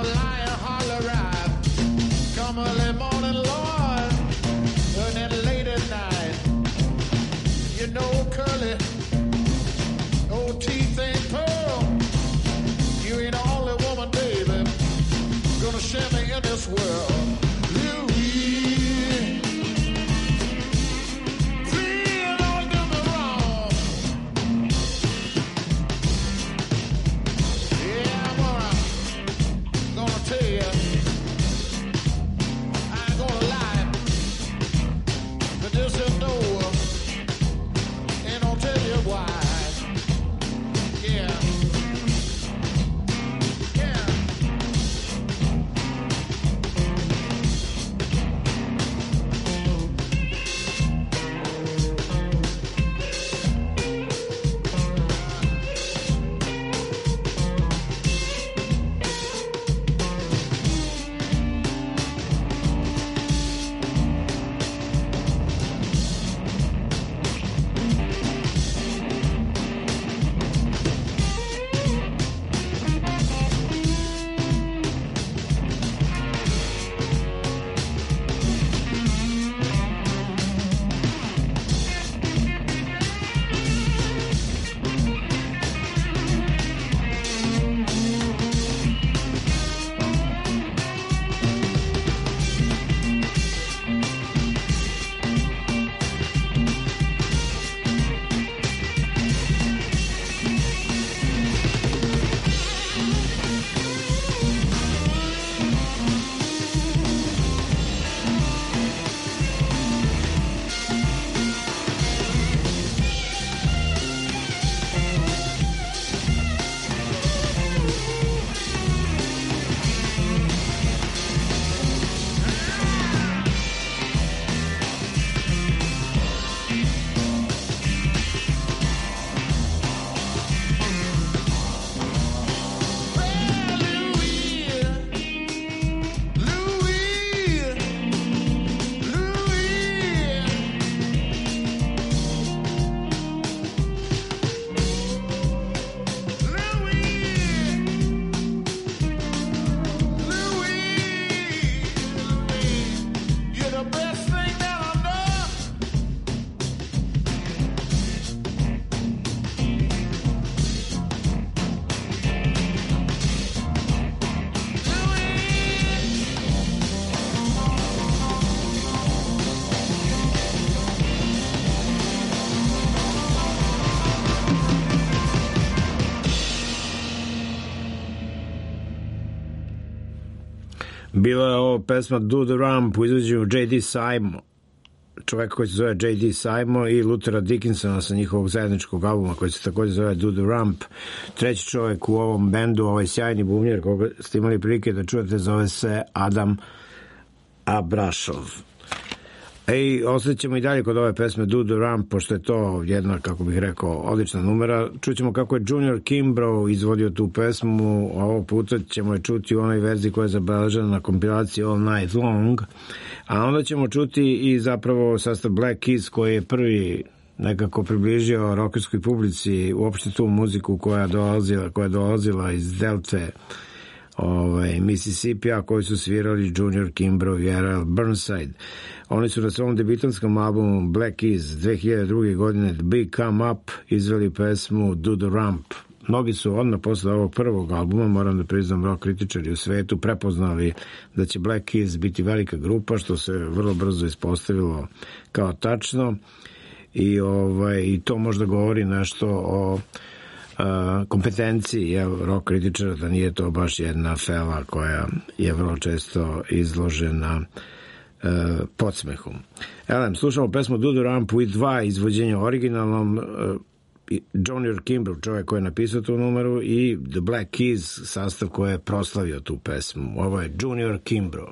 lion holler ride. Come early morning, Lord, and then late at night. You know, Curly, old teeth ain't pearl. You ain't the only woman, baby, gonna share me in this world. Bila je ovo pesma Do the Rump u izvođenju J.D. Simo, čovjek koji se zove J.D. Simo, i Luthera Dickinsona sa njihovog zajedničkog albuma koji se također zove Do the Rump. Treći čovjek u ovom bendu, ovaj sjajni bubnjar koga ste imali prilike da čujete, zove se Adam Abrashov. I osjećamo i dalje kod ove pesme Do the Rump, pošto je to jedna, kako bih rekao, odlična numera. Čućemo kako je Junior Kimbrough izvodio tu pesmu, a ovog puta ćemo je čuti u onoj verziji koja je zabeležena na kompilaciji All Night Long, a onda ćemo čuti i zapravo sastav Black Keys koji je prvi nekako približio rockerskoj publici uopšte tu muziku koja je dolazila iz Delte, Mississippi, koji su svirali Junior Kimbrough i R.L. Burnside. Oni su na svom debitanskom albumu Black Keys 2002. godine The Big Come Up izveli pesmu Do the Rump. Mnogi su odmah posle ovog prvog albuma, moram da priznam, rock kritičari u svetu prepoznali da će Black Keys biti velika grupa, što se vrlo brzo ispostavilo kao tačno, i to možda govori nešto o kompetenciji rock kritičara, da nije to baš jedna fela koja je vrlo često izložena podsmehu. Slušamo pesmu Do the Rump u 2 izvođenja originalnom, Junior Kimbrough, čovjek koji je napisao tu numeru, i The Black Keys, sastav koji je proslavio tu pesmu. Ovo je Junior Kimbrough.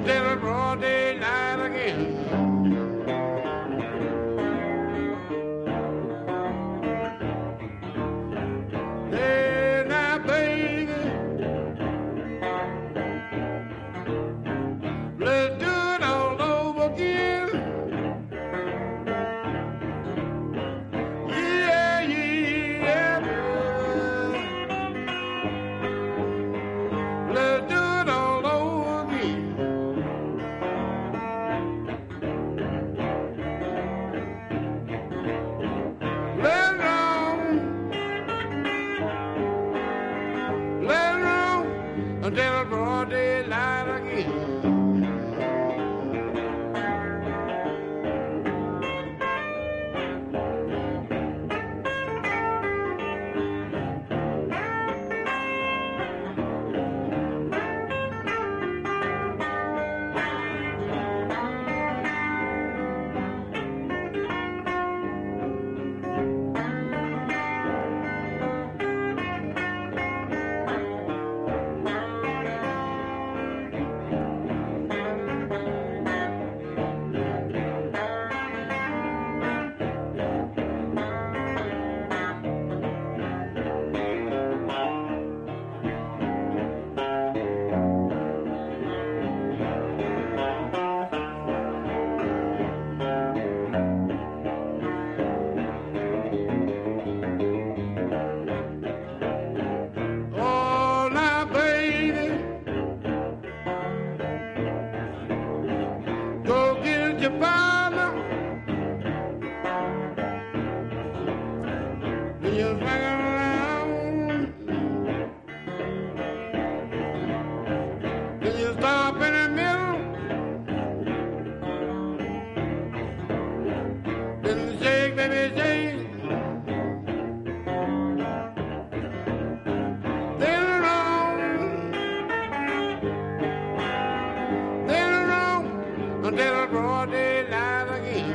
until the broad daylight again. Hey, now, baby, let's do it all over again. Yeah, yeah, boy. Let's do it all over again. Let's roll until the broad daylight again. Oh, now, baby, go get your partner. Then you swing around. Then you stop in the middle. Then you shake, baby, shake. Then roll until the broad daylight again.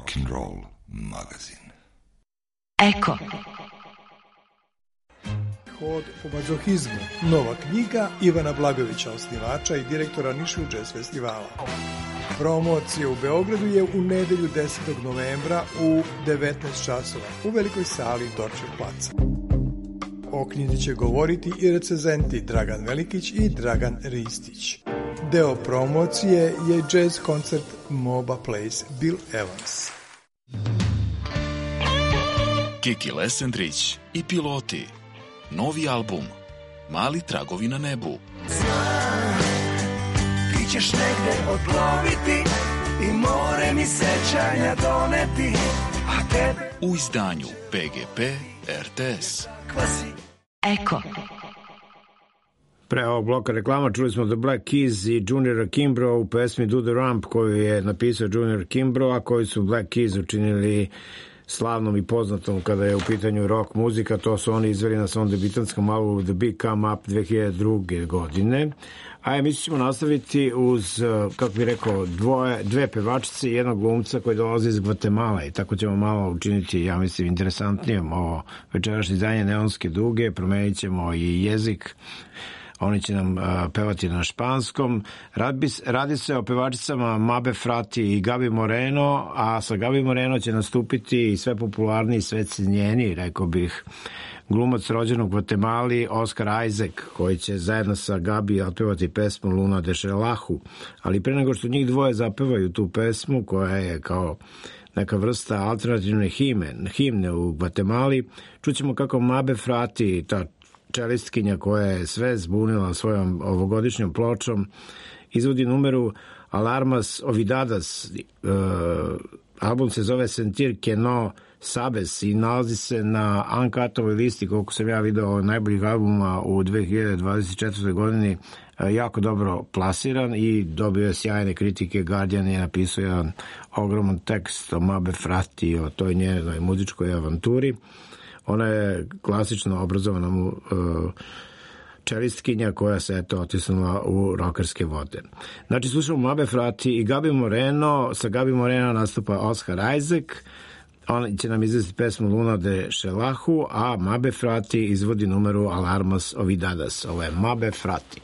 Rock'n'Roll magazin. Eko. Hod po mazohizmu. Nova knjiga Ivana Blagovića, osnivača i direktora Nišu Jazz Festivala. Promocija u Beogradu je u nedelju 10. novembra u 19 časova u velikoj sali Dorčev placa. O knjizi će govoriti i recenzenti Dragan Velikić i Dragan Ristić. Deo promocije je jazz koncert Moba Place Bill Evans. Kiki Lesendrić i Piloti. Novi album Mali tragovi na nebu. Ti ćeš negde odloviti i more mi sećanja doneti, a tebe u izdanju PGP RTS. Eko. Pre ovog bloka reklama čuli smo The Black Keys i Juniora Kimbrougha u pesmi Do the Rump koju je napisao Junior Kimbrough, a koju su Black Keys učinili slavnom i poznatom kada je u pitanju rock muzika. To su oni izveli na svom debitanskom albumu The Big Come Up 2002. godine. A emisiju ćemo nastaviti uz, kako bih rekao, dve pevačice i jednog glumca koji dolazi iz Gvatemala i tako ćemo malo učiniti, ja mislim, interesantnijom ovo večerašnje izdanje Neonske duge. Promenit ćemo i jezik. Oni će nam pevati na španskom. Radi se o pevačicama Mabe Frati i Gabi Moreno, a sa Gabi Moreno će nastupiti i sve popularniji, sve cenjeniji, rekao bih, glumac rođen u Gvatemali Oscar Isaac, koji će zajedno sa Gabi otpevati pesmu Luna de Šelahu. Ali pre nego što njih dvoje zapevaju tu pesmu, koja je kao neka vrsta alternativne himne u Gvatemali, čućemo kako Mabe Frati, ta čelistkinja koja je sve zbunila svojom ovogodišnjom pločom, izvodi numeru Alarmas Ovidadas. Album se zove Sentir que no sabes i nalazi se na Uncutovoj listi, koliko sam ja video, najboljih albuma u 2024. godini, jako dobro plasiran i dobio je sjajne kritike. Guardian je napisao jedan ogroman tekst o Mabe Frati, o toj njenoj muzičkoj avanturi. Ona je klasično obrazovana čelistkinja koja se otisnula u rokerske vode. Znači, slušamo Mabe Frati i Gabi Moreno. Sa Gabi Moreno nastupa Oscar Isaac. On će nam izvesti pesmu Luna de Šelahu, a Mabe Frati izvodi numeru Alarmas Ovidadas. Ovo je Mabe Frati.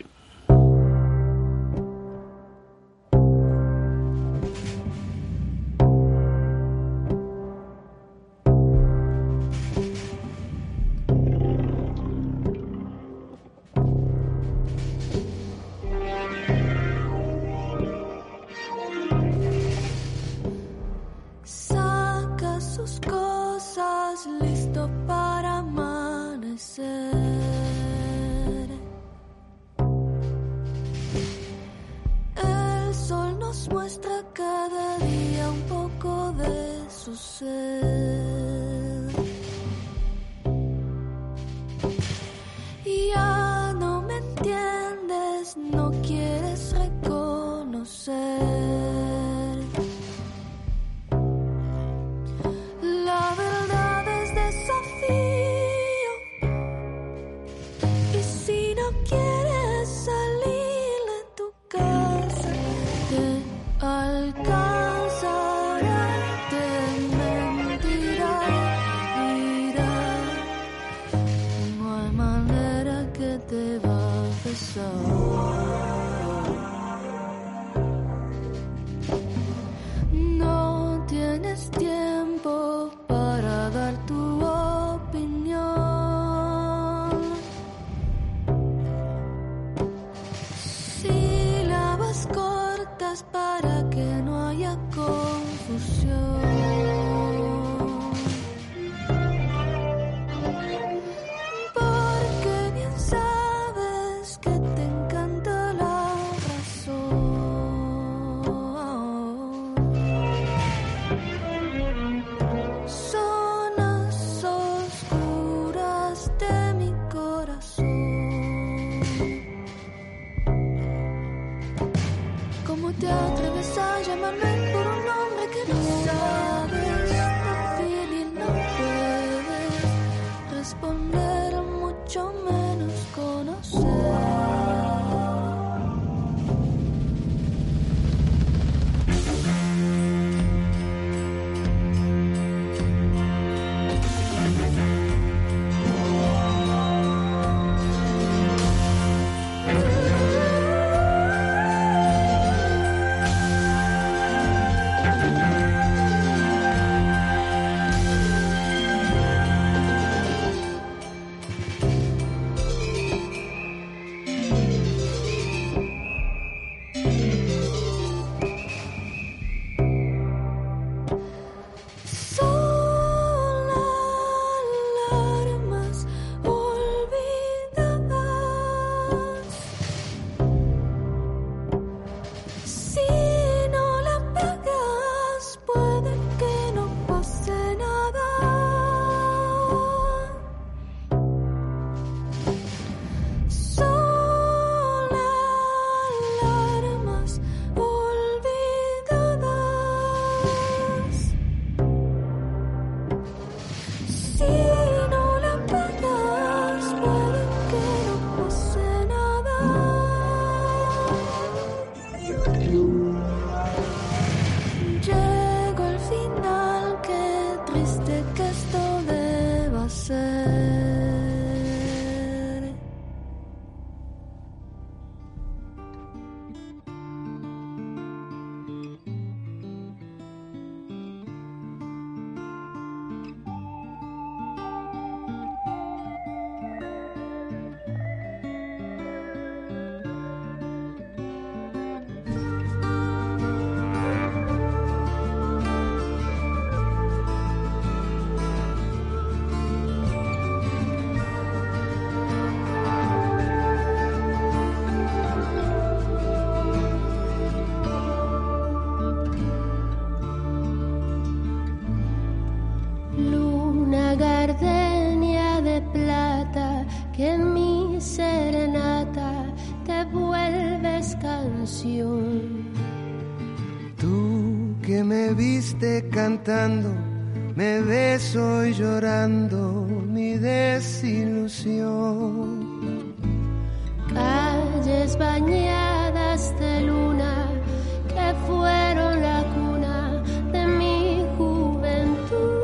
canción. Tú que me viste cantando, me ves hoy llorando mi desilusión. Calles bañadas de luna que fueron la cuna de mi juventud.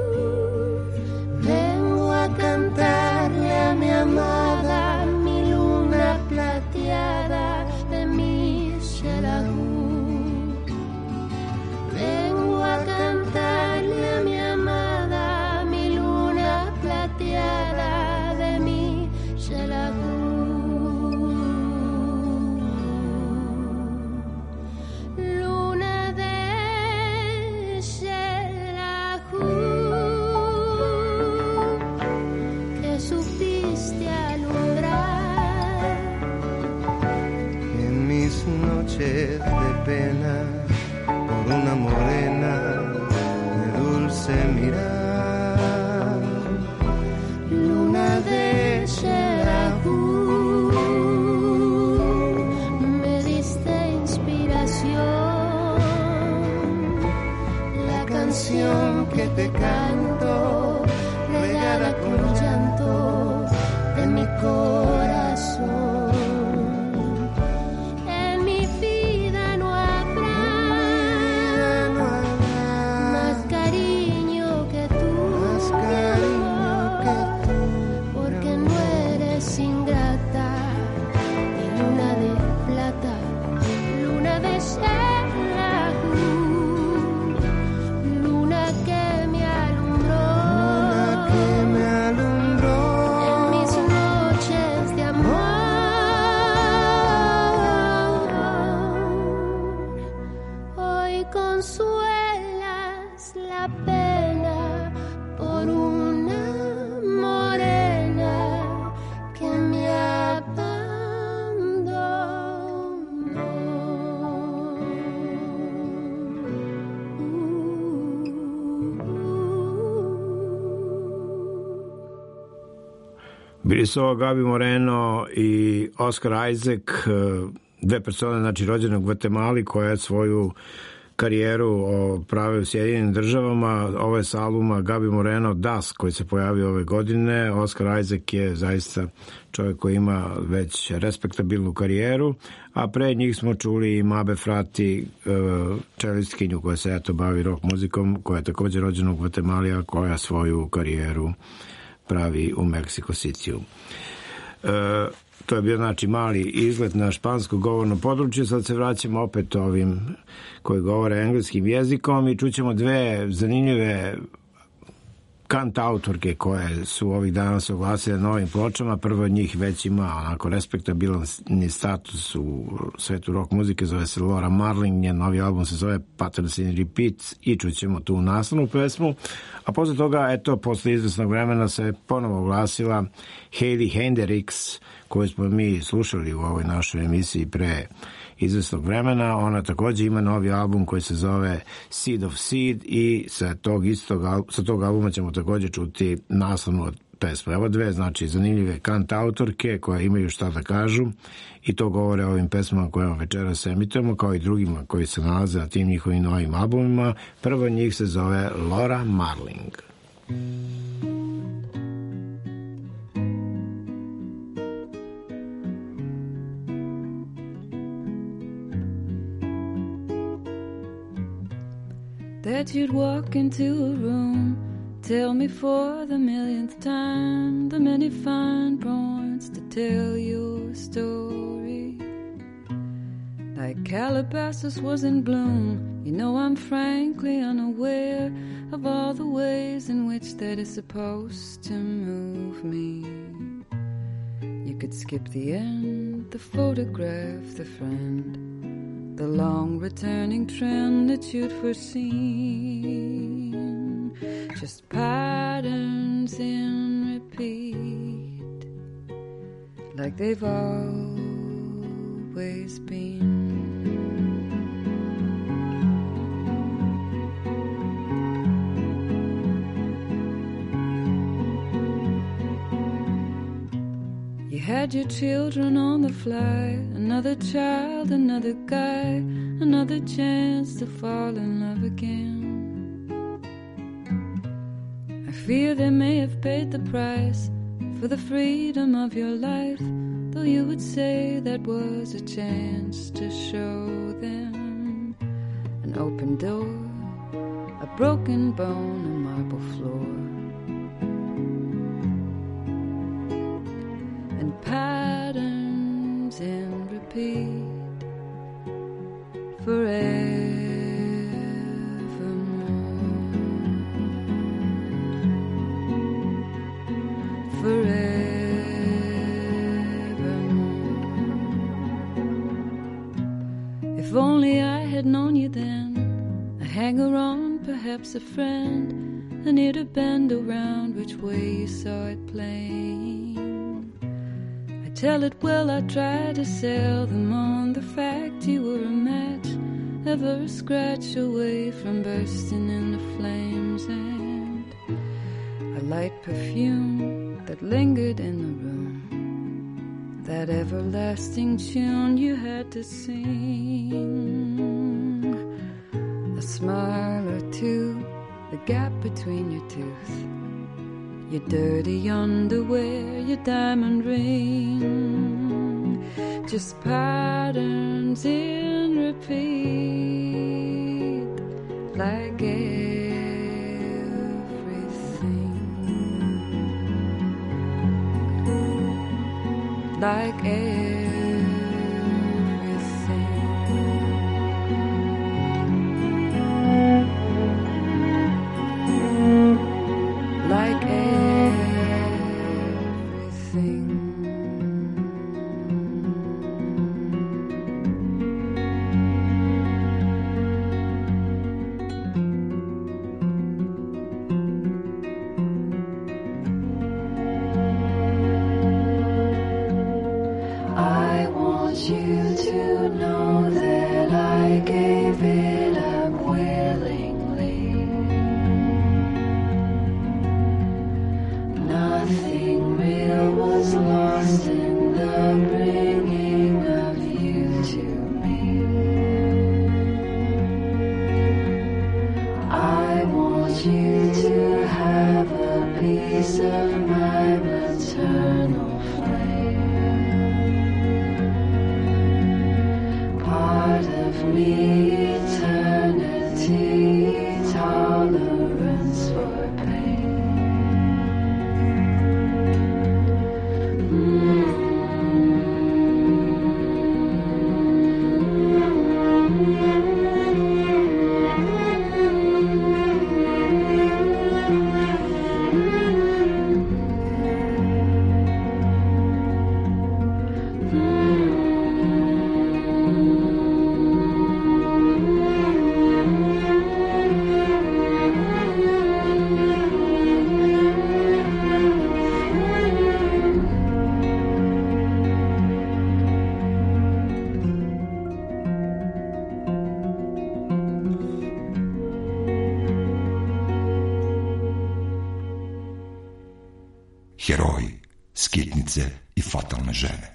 Vengo a cantarle a mi amada, mi luna plateada de mi Xelajú. Vengo a cantarle a mi amada, mi luna plateada de mi Xelajú. Luna de Xelajú, que supiste alumbrar En mis noches de pena por una morena de dulce mirar. luna de Xelajú, me diste inspiración, la canción que te canto, regada con llanto de mi corazón. En mi vida no habrá más cariño que tú, porque no eres ingrata, ni luna de plata, luna de Xelajú, luna que me alumbró, en mis noches de amor. Hoy consuelas la pena por una morena que me Bili su ovo Gabi Moreno i Oscar Isaac, dve persone, znači rođene u Gvatemali, koje svoju karijeru prave u Sjedinjenim državama. Ovo je sa albuma Gabi Moreno Das, koji se pojavio ove godine. Oscar Isaac je zaista čovjek koji ima već respektabilnu karijeru, a pre njih smo čuli i Mabe Frati, čelistkinju koja se eto bavi rock muzikom, koja je također rođena u Gvatemali, a koja svoju karijeru pravi u Meksiko Cityu. To je bio znači mali izlet na špansko govorno područje. Sad se vraćamo opet ovim koji govore engleskim jezikom i čućemo dve zanimljive kantautorke koje su ovih dana se oglasile novim pločama. Prvo od njih već ima onako respektabilan status u svetu rock muzike, zove se Laura Marling, njen novi album se zove Patterns in Repeats i čućemo tu naslovnu pesmu. A posle toga, eto, posle izvesnog vremena se ponovo oglasila Hailey Hendrix, koju smo mi slušali u ovoj našoj emisiji pre izvesnog vremena. Ona također ima novi album koji se zove Seed of Seed i sa tog albuma ćemo također čuti naslovnu pesmu. Evo dve, znači, zanimljive kantautorke koje imaju šta da kažu i to govore o ovim pesmama koje vam večeras emitujemo, kao i drugima koji se nalaze na tim njihovim novim albumima. Prvo od njih se zove Laura Marling. That you'd walk into a room, tell me for the millionth time the many fine points to tell your story. Like Calabasas was in bloom, you know I'm frankly unaware of all the ways in which that is supposed to move me. You could skip the end, the photograph, the friend, the long returning trend that you'd foreseen. Just patterns in repeat, like they've always been. You had hide your children on the fly. Another child, another guy, another chance to fall in love again. I fear they may have paid the price for the freedom of your life, though you would say that was a chance to show them an open door, a broken bone, a marble floor, and patterns in repeat forevermore, forevermore. If only I had known you then, a hanger-on, perhaps a friend, an ear to bend around which way you saw it playing. I tell it well, I try to sell them on the fact you were a match, ever a scratch away from bursting into flames, and a light perfume that lingered in the room, that everlasting tune you had to sing. A smile or two, the gap between your teeth, your dirty underwear, your diamond ring, just patterns in repeat, like everything, like like everything. I want you to know that I gave it up willingly. Nothing real was lost in the bringing of you to me. I want you to have a piece of my maternal flame, part of me, eternity, tolerance for pain. Heroji, skitnice i fatalne žene.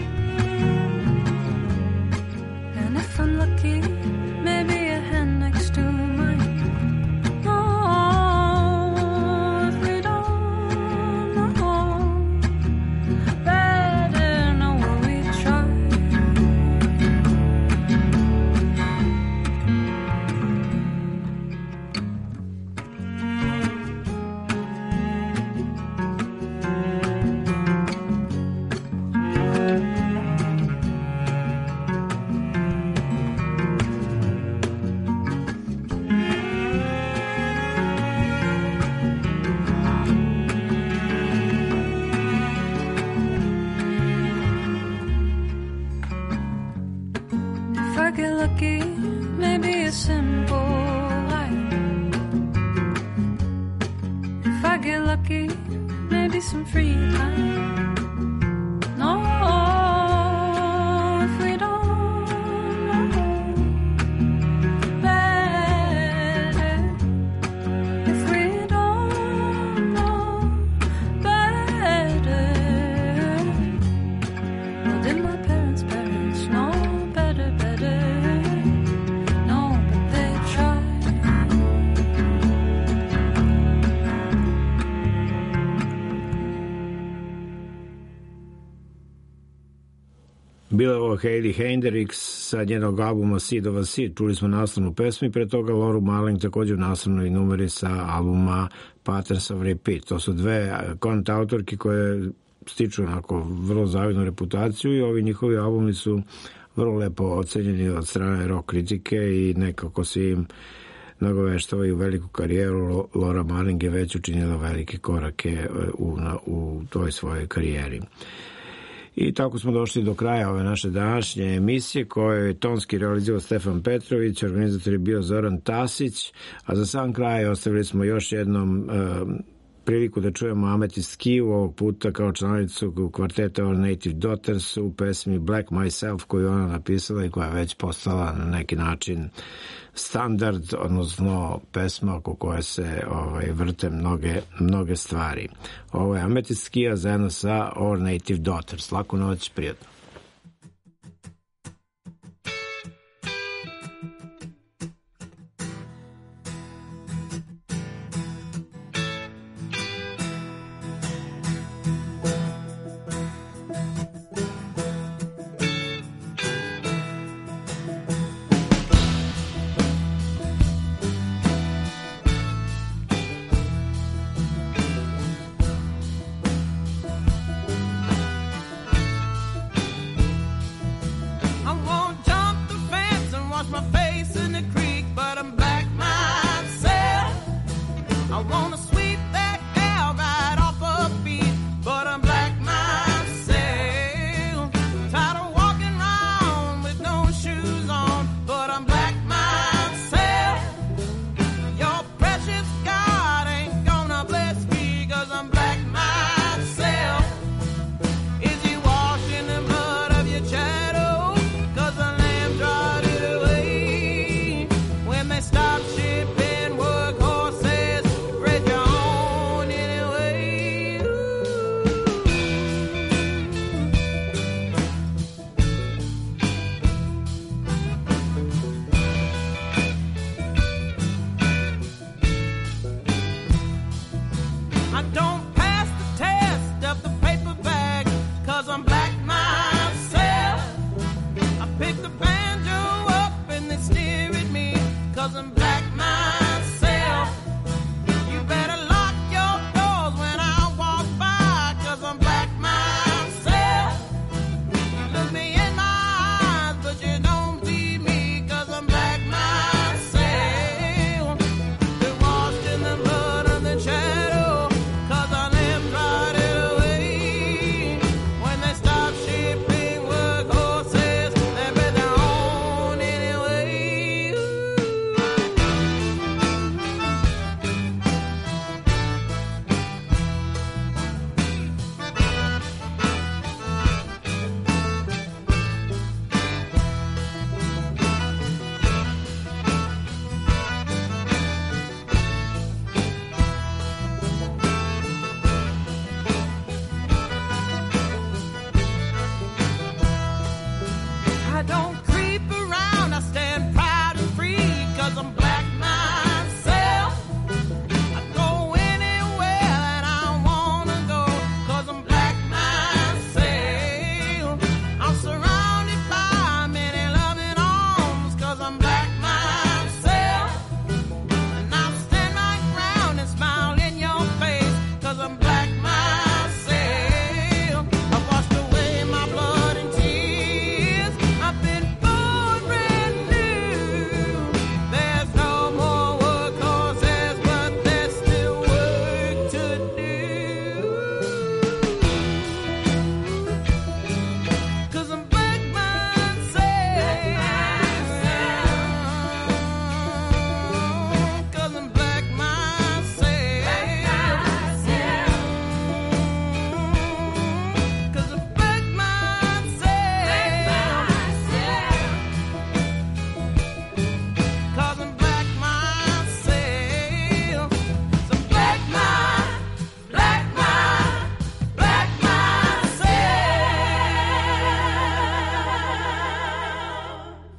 Maybe a hand next to some free time. No, if we don't know better, if we don't know better, well, did my parents know better? No, but they tried. Bila je ovo Hayley Hendrix sa njenog albuma Seed of a Seed. Čuli smo naslovnu pesmu i pre toga Lauru Marling također u naslovnoj numeri sa albuma Patterns of Repeat. To su dve autorke koje stiču onako vrlo zavidnu reputaciju i ovi njihovi albumi su vrlo lepo ocenjeni od strane rock kritike i nekako svi im nagoveštavaju veliku karijeru. Laura Marling je već učinila velike korake u toj svojoj karijeri. I tako smo došli do kraja ove naše današnje emisije koje je tonski realizirao Stefan Petrović, organizator je bio Zoran Tasić, a za sam kraj ostavili smo još jednom priliku da čujemo Amethyst Key, ovog puta kao članicu kvarteta Our Native Daughters u pesmi Black Myself koju ona napisala i koja je već postala na neki način standard, odnosno pesma oko koje se vrte mnoge stvari. Ovo je Amethyst Key zajedno sa Our Native Daughters. Laku noć, prijatno.